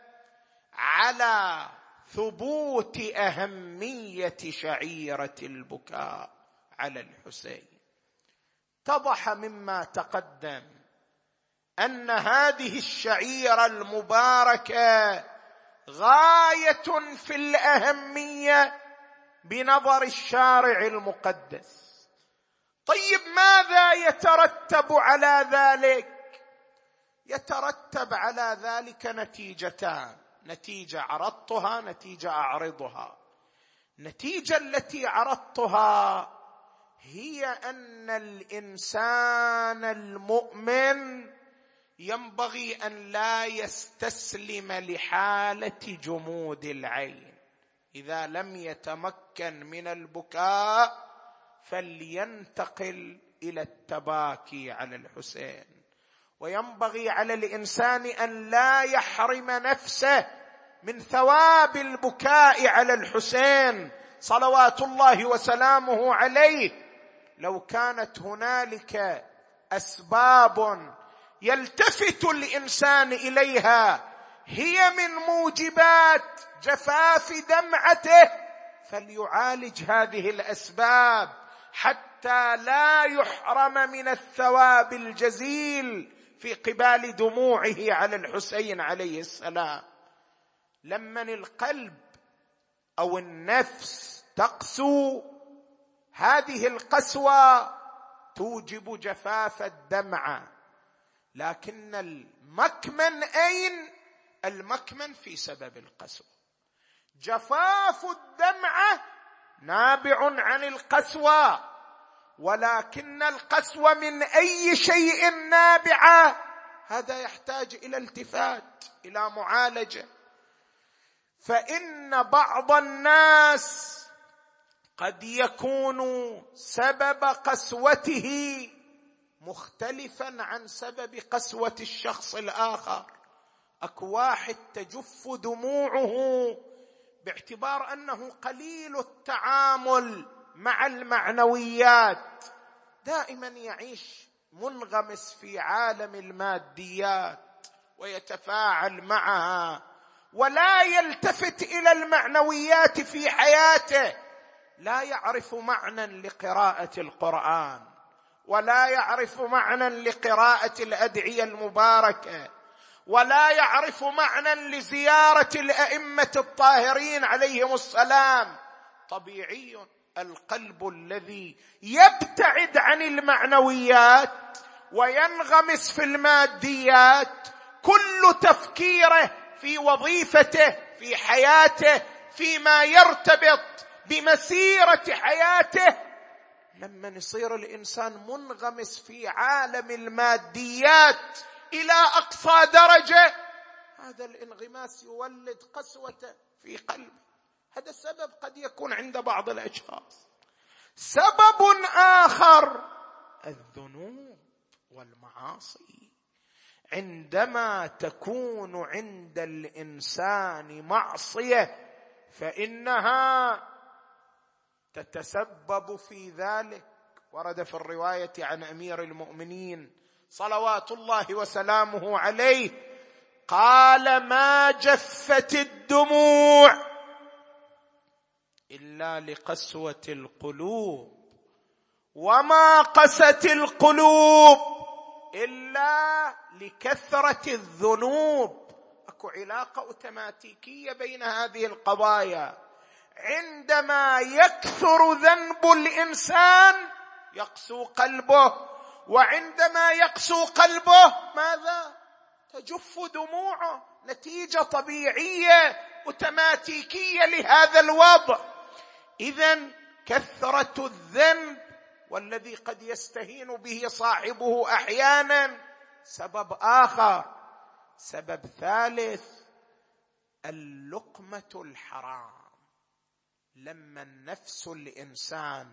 على ثبوت أهمية شعيرة البكاء على الحسين. اتضح مما تقدم ان هذه الشعيره المباركه غايه في الاهميه بنظر الشارع المقدس. طيب ماذا يترتب على ذلك؟ يترتب على ذلك نتيجتان، نتيجه عرضتها، نتيجه اعرضها. النتيجه التي عرضتها هي ان الانسان المؤمن ينبغي ان لا يستسلم لحاله جمود العين. اذا لم يتمكن من البكاء فلينتقل الى التباكي على الحسين. وينبغي على الانسان ان لا يحرم نفسه من ثواب البكاء على الحسين صلوات الله وسلامه عليه. لو كانت هنالك اسباب يلتفت الانسان اليها هي من موجبات جفاف دمعته فليعالج هذه الاسباب حتى لا يحرم من الثواب الجزيل في قبال دموعه على الحسين عليه السلام. لما القلب او النفس تقسو، هذه القسوة توجب جفاف الدمعة. لكن المكمن أين؟ المكمن في سبب القسوة. جفاف الدمعة نابع عن القسوة، ولكن القسوة من أي شيء نابعة؟ هذا يحتاج إلى التفات، إلى معالجة. فإن بعض الناس قد يكون سبب قسوته مختلفا عن سبب قسوة الشخص الآخر. أكو واحد تجف دموعه باعتبار أنه قليل التعامل مع المعنويات، دائما يعيش منغمس في عالم الماديات ويتفاعل معها ولا يلتفت إلى المعنويات في حياته. لا يعرف معنى لقراءة القرآن، ولا يعرف معنى لقراءة الأدعية المباركة، ولا يعرف معنى لزيارة الأئمة الطاهرين عليهم السلام. طبيعي القلب الذي يبتعد عن المعنويات وينغمس في الماديات كل تفكيره في وظيفته، في حياته، فيما يرتبط بمسيرة حياته. لما يصير الإنسان منغمس في عالم الماديات إلى أقصى درجة، هذا الانغماس يولد قسوة في قلبه. هذا السبب قد يكون عند بعض الأشخاص. سبب آخر الذنوب والمعاصي. عندما تكون عند الإنسان معصية فإنها تتسبب في ذلك. ورد في الرواية عن أمير المؤمنين صلوات الله وسلامه عليه قال: ما جفت الدموع إلا لقسوة القلوب، وما قست القلوب إلا لكثرة الذنوب. أكو علاقة أوتوماتيكية بين هذه القضايا. عندما يكثر ذنب الإنسان يقسو قلبه، وعندما يقسو قلبه ماذا؟ تجف دموعه. نتيجة طبيعية أوتوماتيكية لهذا الوضع. إذن كثرة الذنب والذي قد يستهين به صاحبه أحيانا سبب آخر. سبب ثالث اللقمة الحرام. لما النفس الإنسان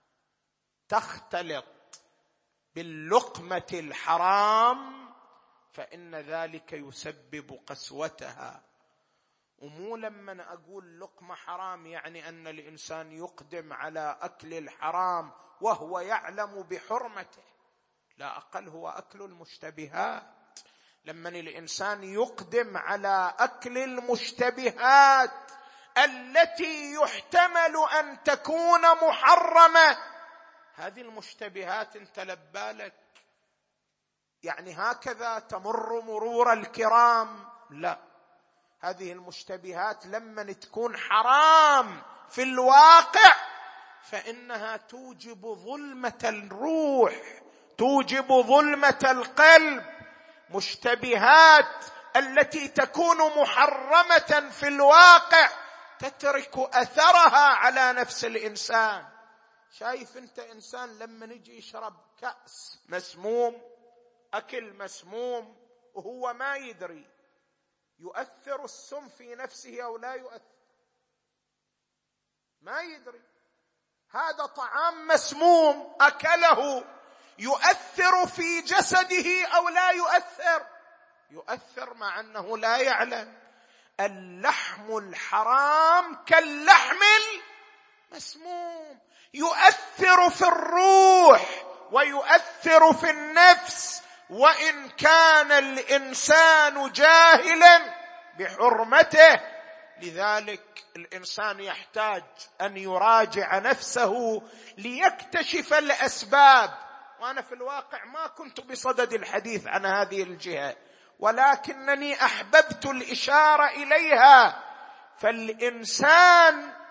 تختلط باللقمة الحرام فإن ذلك يسبب قسوتها. ومو لما أقول لقمة حرام يعني أن الإنسان يقدم على أكل الحرام وهو يعلم بحرمته، لا أقل هو أكل المشتبهات. لما الإنسان يقدم على أكل المشتبهات التي يحتمل أن تكون محرمة، هذه المشتبهات انت لبالك يعني هكذا تمر مرور الكرام؟ لا، هذه المشتبهات لما تكون حرام في الواقع فإنها توجب ظلمة الروح، توجب ظلمة القلب. مشتبهات التي تكون محرمة في الواقع تترك أثرها على نفس الإنسان. شايف أنت إنسان لما نجي يشرب كأس مسموم، أكل مسموم، وهو ما يدري، يؤثر السم في نفسه أو لا يؤثر؟ ما يدري. هذا طعام مسموم أكله، يؤثر في جسده أو لا يؤثر؟ يؤثر مع أنه لا يعلم. اللحم الحرام كاللحم المسموم، يؤثر في الروح ويؤثر في النفس، وإن كان الإنسان جاهلا بحرمته. لذلك الإنسان يحتاج أن يراجع نفسه ليكتشف الأسباب. وأنا في الواقع ما كنت بصدد الحديث عن هذه الجهة، ولكنني أحببت الإشارة إليها. فالإنسان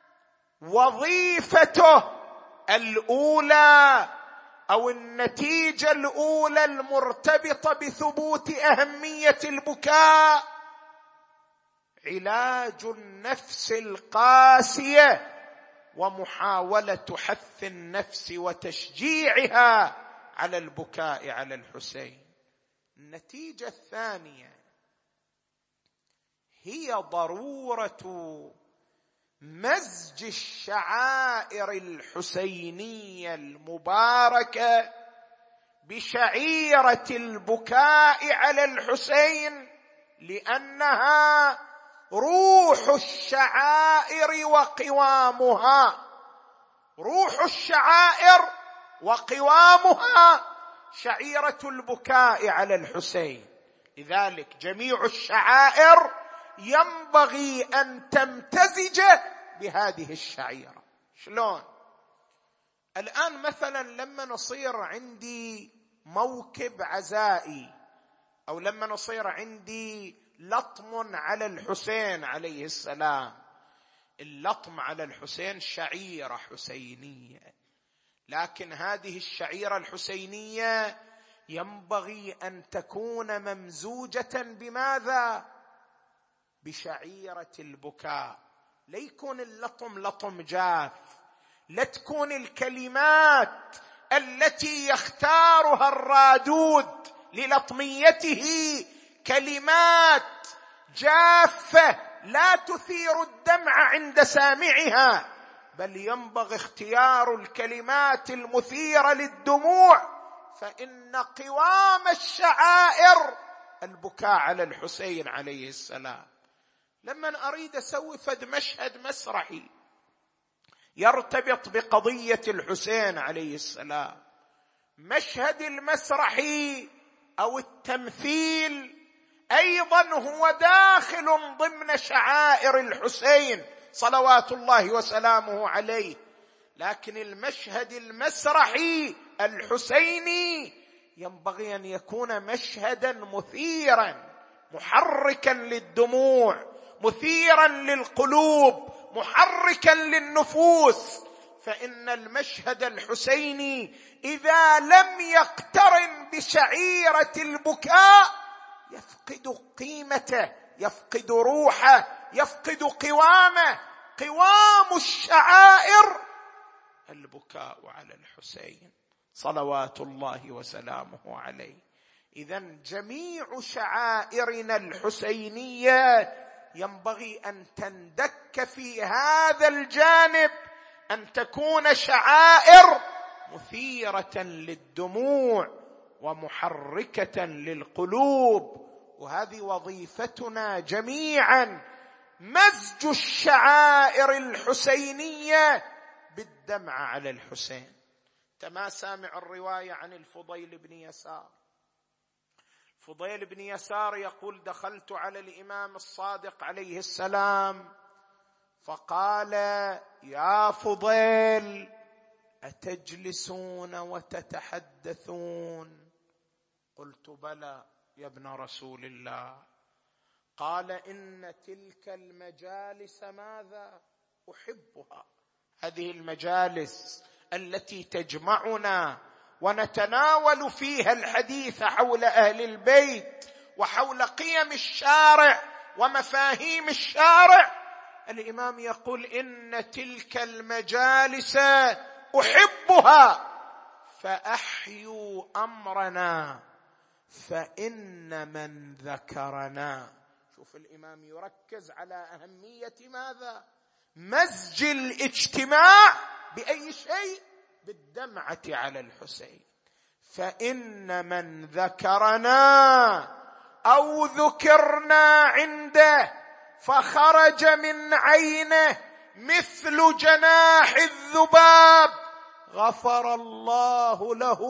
وظيفته الأولى أو النتيجة الأولى المرتبطة بثبوت أهمية البكاء علاج النفس القاسية ومحاولة حث النفس وتشجيعها على البكاء على الحسين. النتيجة الثانية هي ضرورة مزج الشعائر الحسينية المباركة بشعيرة البكاء على الحسين، لأنها روح الشعائر وقوامها. روح الشعائر وقوامها شعيرة البكاء على الحسين. لذلك جميع الشعائر ينبغي أن تمتزج بهذه الشعيرة. شلون؟ الآن مثلا لما نصير عندي موكب عزائي، أو لما نصير عندي لطم على الحسين عليه السلام، اللطم على الحسين شعيرة حسينية، لكن هذه الشعيرة الحسينية ينبغي أن تكون ممزوجة بماذا؟ بشعيرة البكاء. لا يكون اللطم لطم جاف، لا تكون الكلمات التي يختارها الرادود للطميته كلمات جافة لا تثير الدمع عند سامعها، بل ينبغي اختيار الكلمات المثيرة للدموع. فإن قوام الشعائر البكاء على الحسين عليه السلام. لما أريد أسوي فد مشهد مسرحي يرتبط بقضية الحسين عليه السلام، مشهد المسرحي أو التمثيل أيضا هو داخل ضمن شعائر الحسين صلوات الله وسلامه عليه، لكن المشهد المسرحي الحسيني ينبغي أن يكون مشهدا مثيرا محركا للدموع، مثيرا للقلوب، محركا للنفوس. فإن المشهد الحسيني إذا لم يقترن بشعيرة البكاء يفقد قيمته، يفقد روحه، يفقد قوامه. قوام الشعائر البكاء على الحسين صلوات الله وسلامه عليه. إذن جميع شعائرنا الحسينية ينبغي أن تندك في هذا الجانب، أن تكون شعائر مثيرة للدموع ومحركة للقلوب. وهذه وظيفتنا جميعا، مزج الشعائر الحسينية بالدمع على الحسين. كما سامع الرواية عن الفضيل بن يسار. فضيل بن يسار يقول: دخلت على الإمام الصادق عليه السلام فقال: يا فضيل أتجلسون وتتحدثون؟ قلت بلى يا ابن رسول الله. قال إن تلك المجالس ماذا أحبها، هذه المجالس التي تجمعنا ونتناول فيها الحديث حول أهل البيت وحول قيم الشارع ومفاهيم الشارع. الإمام يقول إن تلك المجالس أحبها فأحيوا أمرنا فإن من ذكرنا. شوف الإمام يركز على أهمية ماذا؟ مزج الاجتماع بأي شيء؟ بالدمعة على الحسين. فإن من ذكرنا أو ذكرنا عنده فخرج من عينه مثل جناح الذباب غفر الله له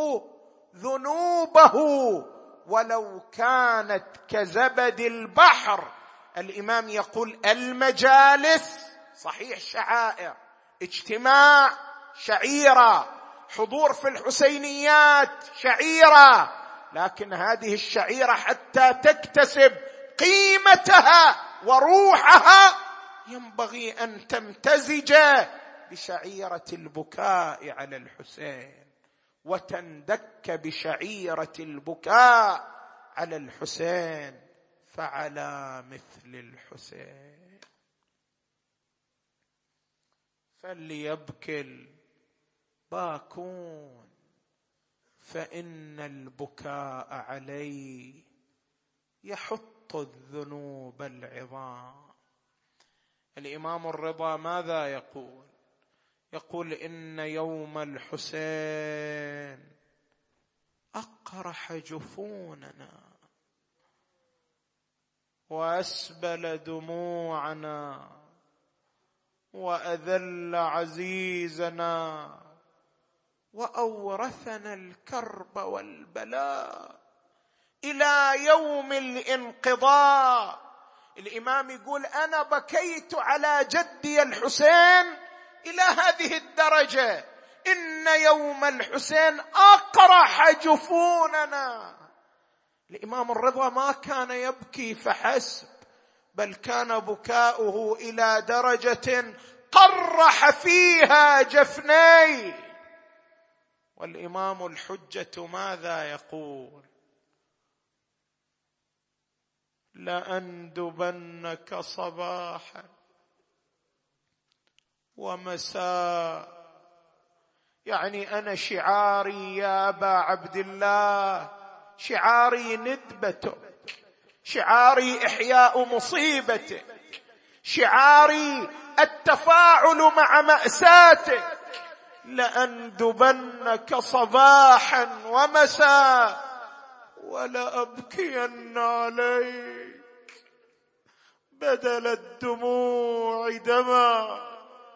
ذنوبه ولو كانت كزبد البحر. الإمام يقول المجالس صحيح شعائر، اجتماع شعيرة، حضور في الحسينيات شعيرة، لكن هذه الشعيرة حتى تكتسب قيمتها وروحها ينبغي أن تمتزج بشعيرة البكاء على الحسين وتندك بشعيرة البكاء على الحسين. فعلى مثل الحسين فليبكي الباكون فإن البكاء عليه يحط الذنوب العظام. الإمام الرضا ماذا يقول؟ يقول إن يوم الحسين أقرح جفوننا وأسبل دموعنا وأذل عزيزنا وأورثنا الكرب والبلاء إلى يوم الانقضاء. الإمام يقول أنا بكيت على جدي الحسين إلى هذه الدرجة، إن يوم الحسين أقرح جفوننا. الإمام الرضا ما كان يبكي فحسب، بل كان بكاؤه إلى درجة قرح فيها جفنيه. والإمام الحجة ماذا يقول؟ لأندبنك صباحا ومساء. يعني أنا شعاري يا أبا عبد الله، شعاري ندبتك، شعاري إحياء مصيبتك، شعاري التفاعل مع مأساتك. لأندبنك صباحا ومساء ولأبكين عليك بدل الدموع دما.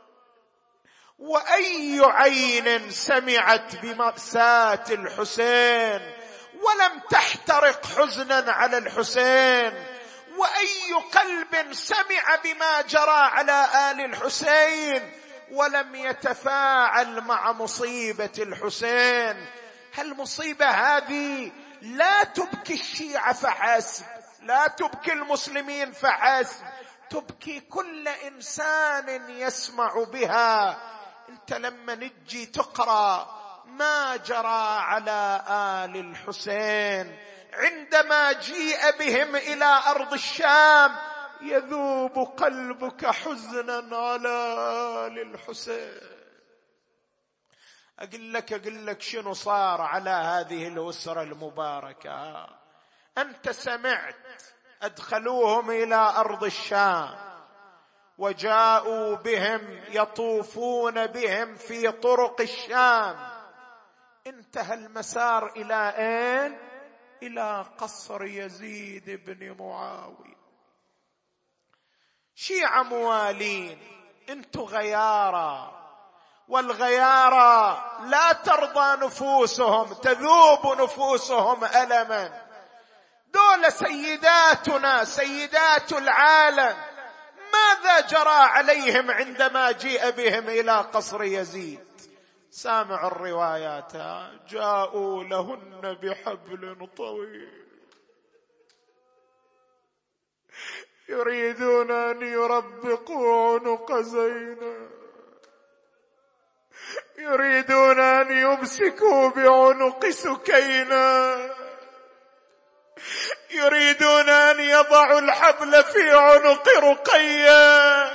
وأي عين سمعت بمأساة الحسين ولم تحترق حزنا على الحسين؟ وأي قلب سمع بما جرى على آل الحسين ولم يتفاعل مع مصيبة الحسين؟ هالمصيبة هذه لا تبكي الشيعة فحسب، لا تبكي المسلمين فحسب، تبكي كل إنسان يسمع بها. انت لما نجي تقرأ ما جرى على آل الحسين عندما جيء بهم إلى أرض الشام يذوب قلبك حزنا على آل الحسين. أقول لك أقول لك شنو صار على هذه الأسرة المباركة. أنت سمعت أدخلوهم إلى أرض الشام وجاءوا بهم يطوفون بهم في طرق الشام، انتهى المسار إلى أين؟ إلى قصر يزيد بن معاوية. شيعة موالين، انتو غيارى، والغيارى لا ترضى نفوسهم، تذوب نفوسهم ألما. دول سيداتنا، سيدات العالم، ماذا جرى عليهم عندما جيء بهم إلى قصر يزيد؟ سامع الروايات، جاءوا لهن بحبل طويل يريدون أن يربقوا عنق زينب، يريدون أن يمسكوا بعنق سكينة، يريدون أن يضعوا الحبل في عنق رقية.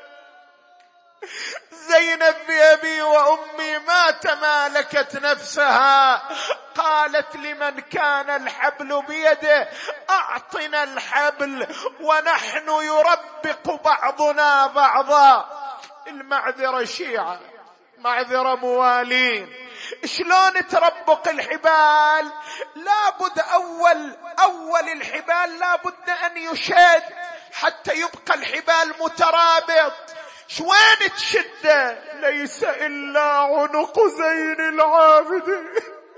زينب بأبي وأمي ما تمالكت نفسها، قالت لمن كان الحبل بيده أعطنا الحبل ونحن يربق بعضنا بعضا. المعذرة شيعة، معذرة موالين. شلون تربق الحبال؟ لابد أول أول الحبال لابد أن يشد حتى يبقى الحبال مترابط. شوين تشده؟ ليس إلا عنق زين العابدين.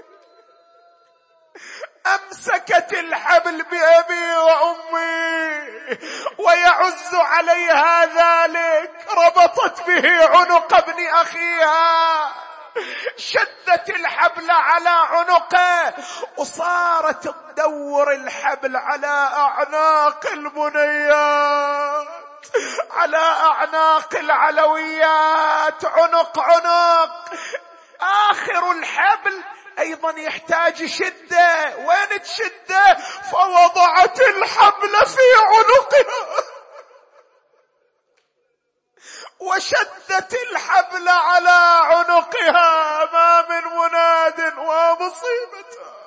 أمسكت الحبل بأبي وأمي ويعز عليها ذلك، ربطت به عنق ابن أخيها، شدت الحبل على عنقه وصارت تدور الحبل على أعناق البنيات، على أعناق العلويات، عنق عنق. آخر الحبل أيضا يحتاج شدة، وين تشده؟ فوضعت الحبل في عنقها وشدت الحبل على عنقها. ما من مناد ومصيبته.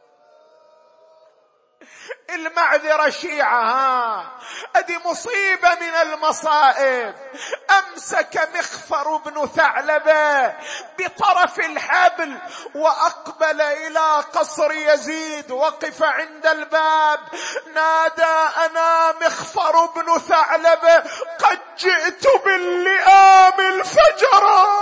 المعذرة شيعة، هذه مصيبة من المصائب. أمسك مخفر بن ثعلبة بطرف الحبل وأقبل إلى قصر يزيد، وقف عند الباب، نادى: أنا مخفر بن ثعلبة قد جئت باللئام الفجرة.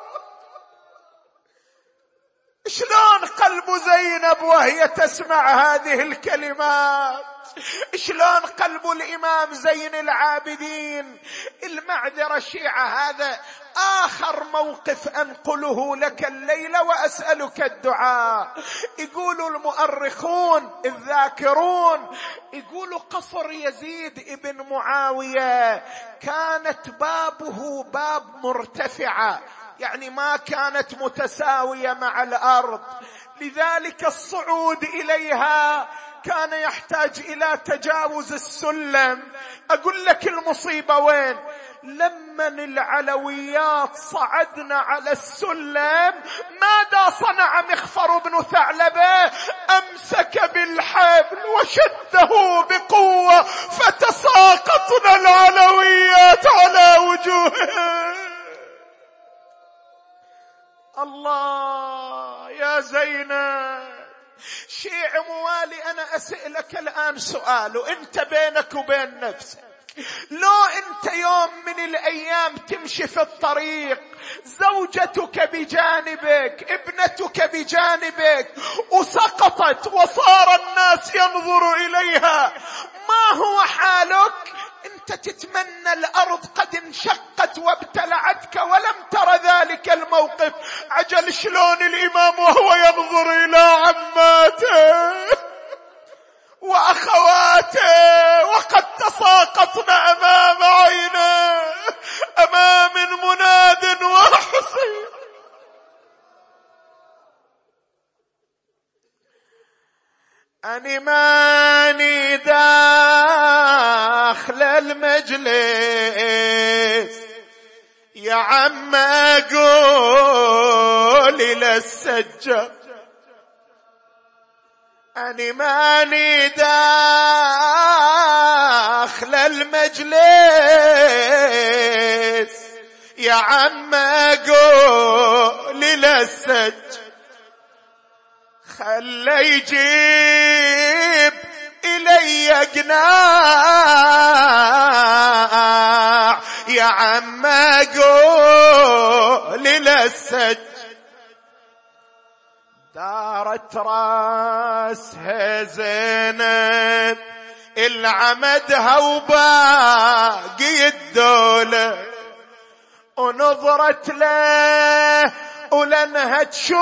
شلون قلب زينب وهي تسمع هذه الكلمات؟ شلون قلب الإمام زين العابدين؟ المعذرة شيعة، هذا آخر موقف أنقله لك الليلة وأسألك الدعاء. يقولوا المؤرخون الذاكرون، يقولوا قصر يزيد ابن معاوية كانت بابه باب مرتفعة، يعني ما كانت متساوية مع الأرض، لذلك الصعود إليها كان يحتاج إلى تجاوز السلم. أقول لك المصيبة وين؟ لما العلويات صعدنا على السلم، ماذا صنع مخفر بن ثعلبة؟ أمسك بالحبل وشده بقوة فتساقطنا العلويات على وجوههم. الله يا زينب. شيع موالي، أنا أسألك الآن سؤال، وأنت بينك وبين نفسك، لو أنت يوم من الأيام تمشي في الطريق، زوجتك بجانبك، ابنتك بجانبك، وسقطت وصار الناس ينظر إليها، ما هو حالك؟ أنت تتمنى الأرض قد انشقت وابتلعتك ولم تر ذلك الموقف. عجل شلون الإمام وهو ينظر إلى عماته وأخواته وقد تساقطنا أمام عينه، أمام مناد وحصين. أني ماني داخل المجلس يا عم أقول للسجاد، أني ماني داخل المجلس يا عم أقول للسجاد، خلي يجيب إلي قناع يا عم أقول للسج. دارت راسها زينب العمدها وباقي الدولة، ونظرت له ولانها تشوف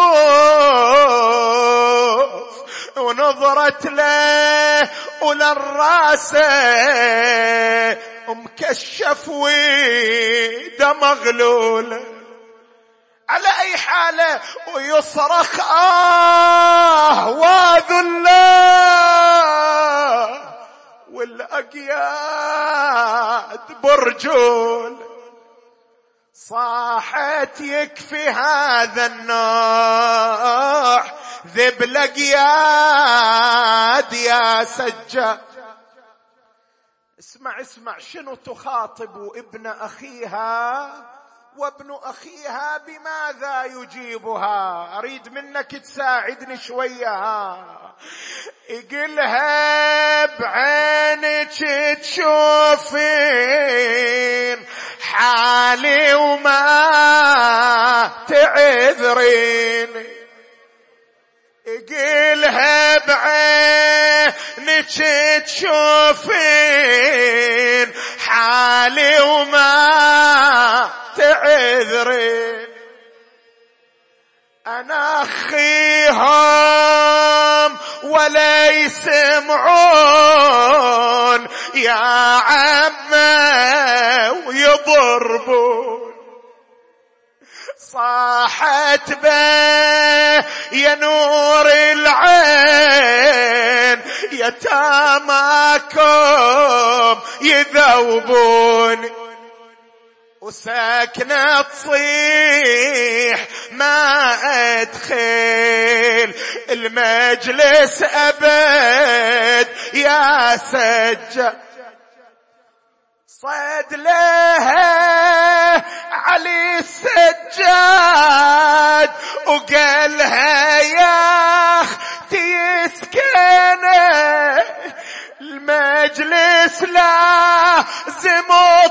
ونظرت له وللراسه مكشف ويده مغلول على اي حاله ويصرخ آه وذله والاقياد برجول صاحت يكفي هذا النوح ذب الاقياد يا سجاد. اسمع اسمع شنو تخاطب ابن اخيها وابن اخيها بماذا يجيبها؟ اريد منك تساعدني شويه. يقلها بعينك تشوفين حالي وما تعذرين. يقلها بعينك تشوفين حالي وما تعذرين. انا اخيهم ولا يسمعون يا عمه ويضربون. صاحت به يا نور العين يتاماكم يذوبون. وساكنة تصيح ما أدخل المجلس أبد يا سجاد. صيد لها علي السجاد وقالها يا اختي اسكنه المجلس لازم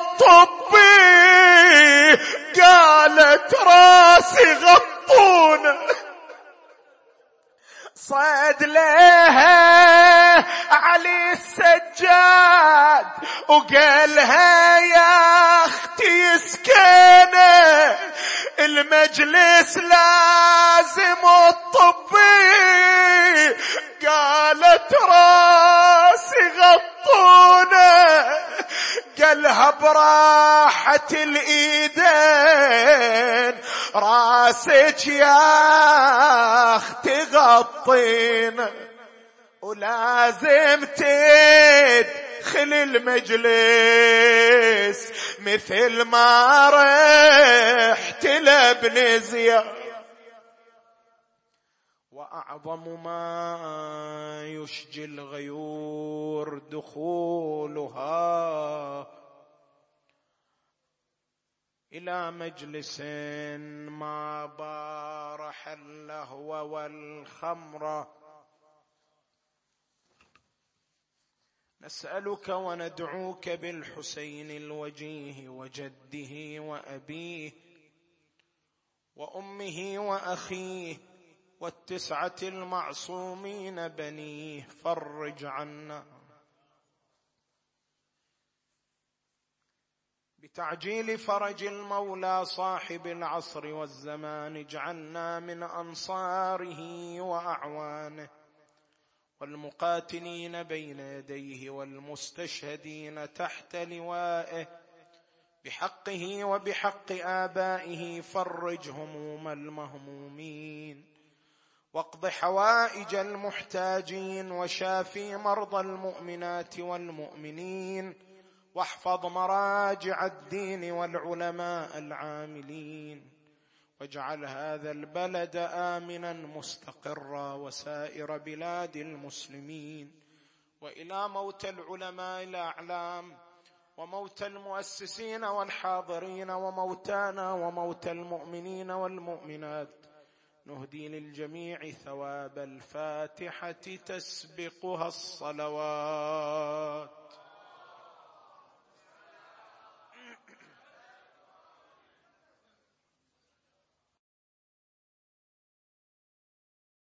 الطبي. قالت راسي غطونه. صيد لها علي السجاد وقالها يا اختي اسكنه المجلس لازم الطبي. قالت راسي غطونه. قالها براحة الايدين راسك يا اختي غطينا ولازم تدخل المجلس مثل ما رحت لابن زياد. وأعظم ما يشجي الغيور دخولها إلى مجلس ما بارح اللهو والخمر. نسألك وندعوك بالحسين الوجيه وجده وأبيه وأمه وأخيه والتسعة المعصومين بنيه فرج عنا بتعجيل فرج المولى صاحب العصر والزمان. اجعلنا من أنصاره وأعوانه والمقاتلين بين يديه والمستشهدين تحت لوائه بحقه وبحق آبائه. فرج هموم المهمومين واقض حوائج المحتاجين وشافي مرضى المؤمنات والمؤمنين واحفظ مراجع الدين والعلماء العاملين. واجعل هذا البلد آمنا مستقرا وسائر بلاد المسلمين. وإلى موت العلماء الأعلام وموت المؤسسين والحاضرين وموتانا وموت المؤمنين والمؤمنات نهدي للجميع ثواب الفاتحة تسبقها الصلوات.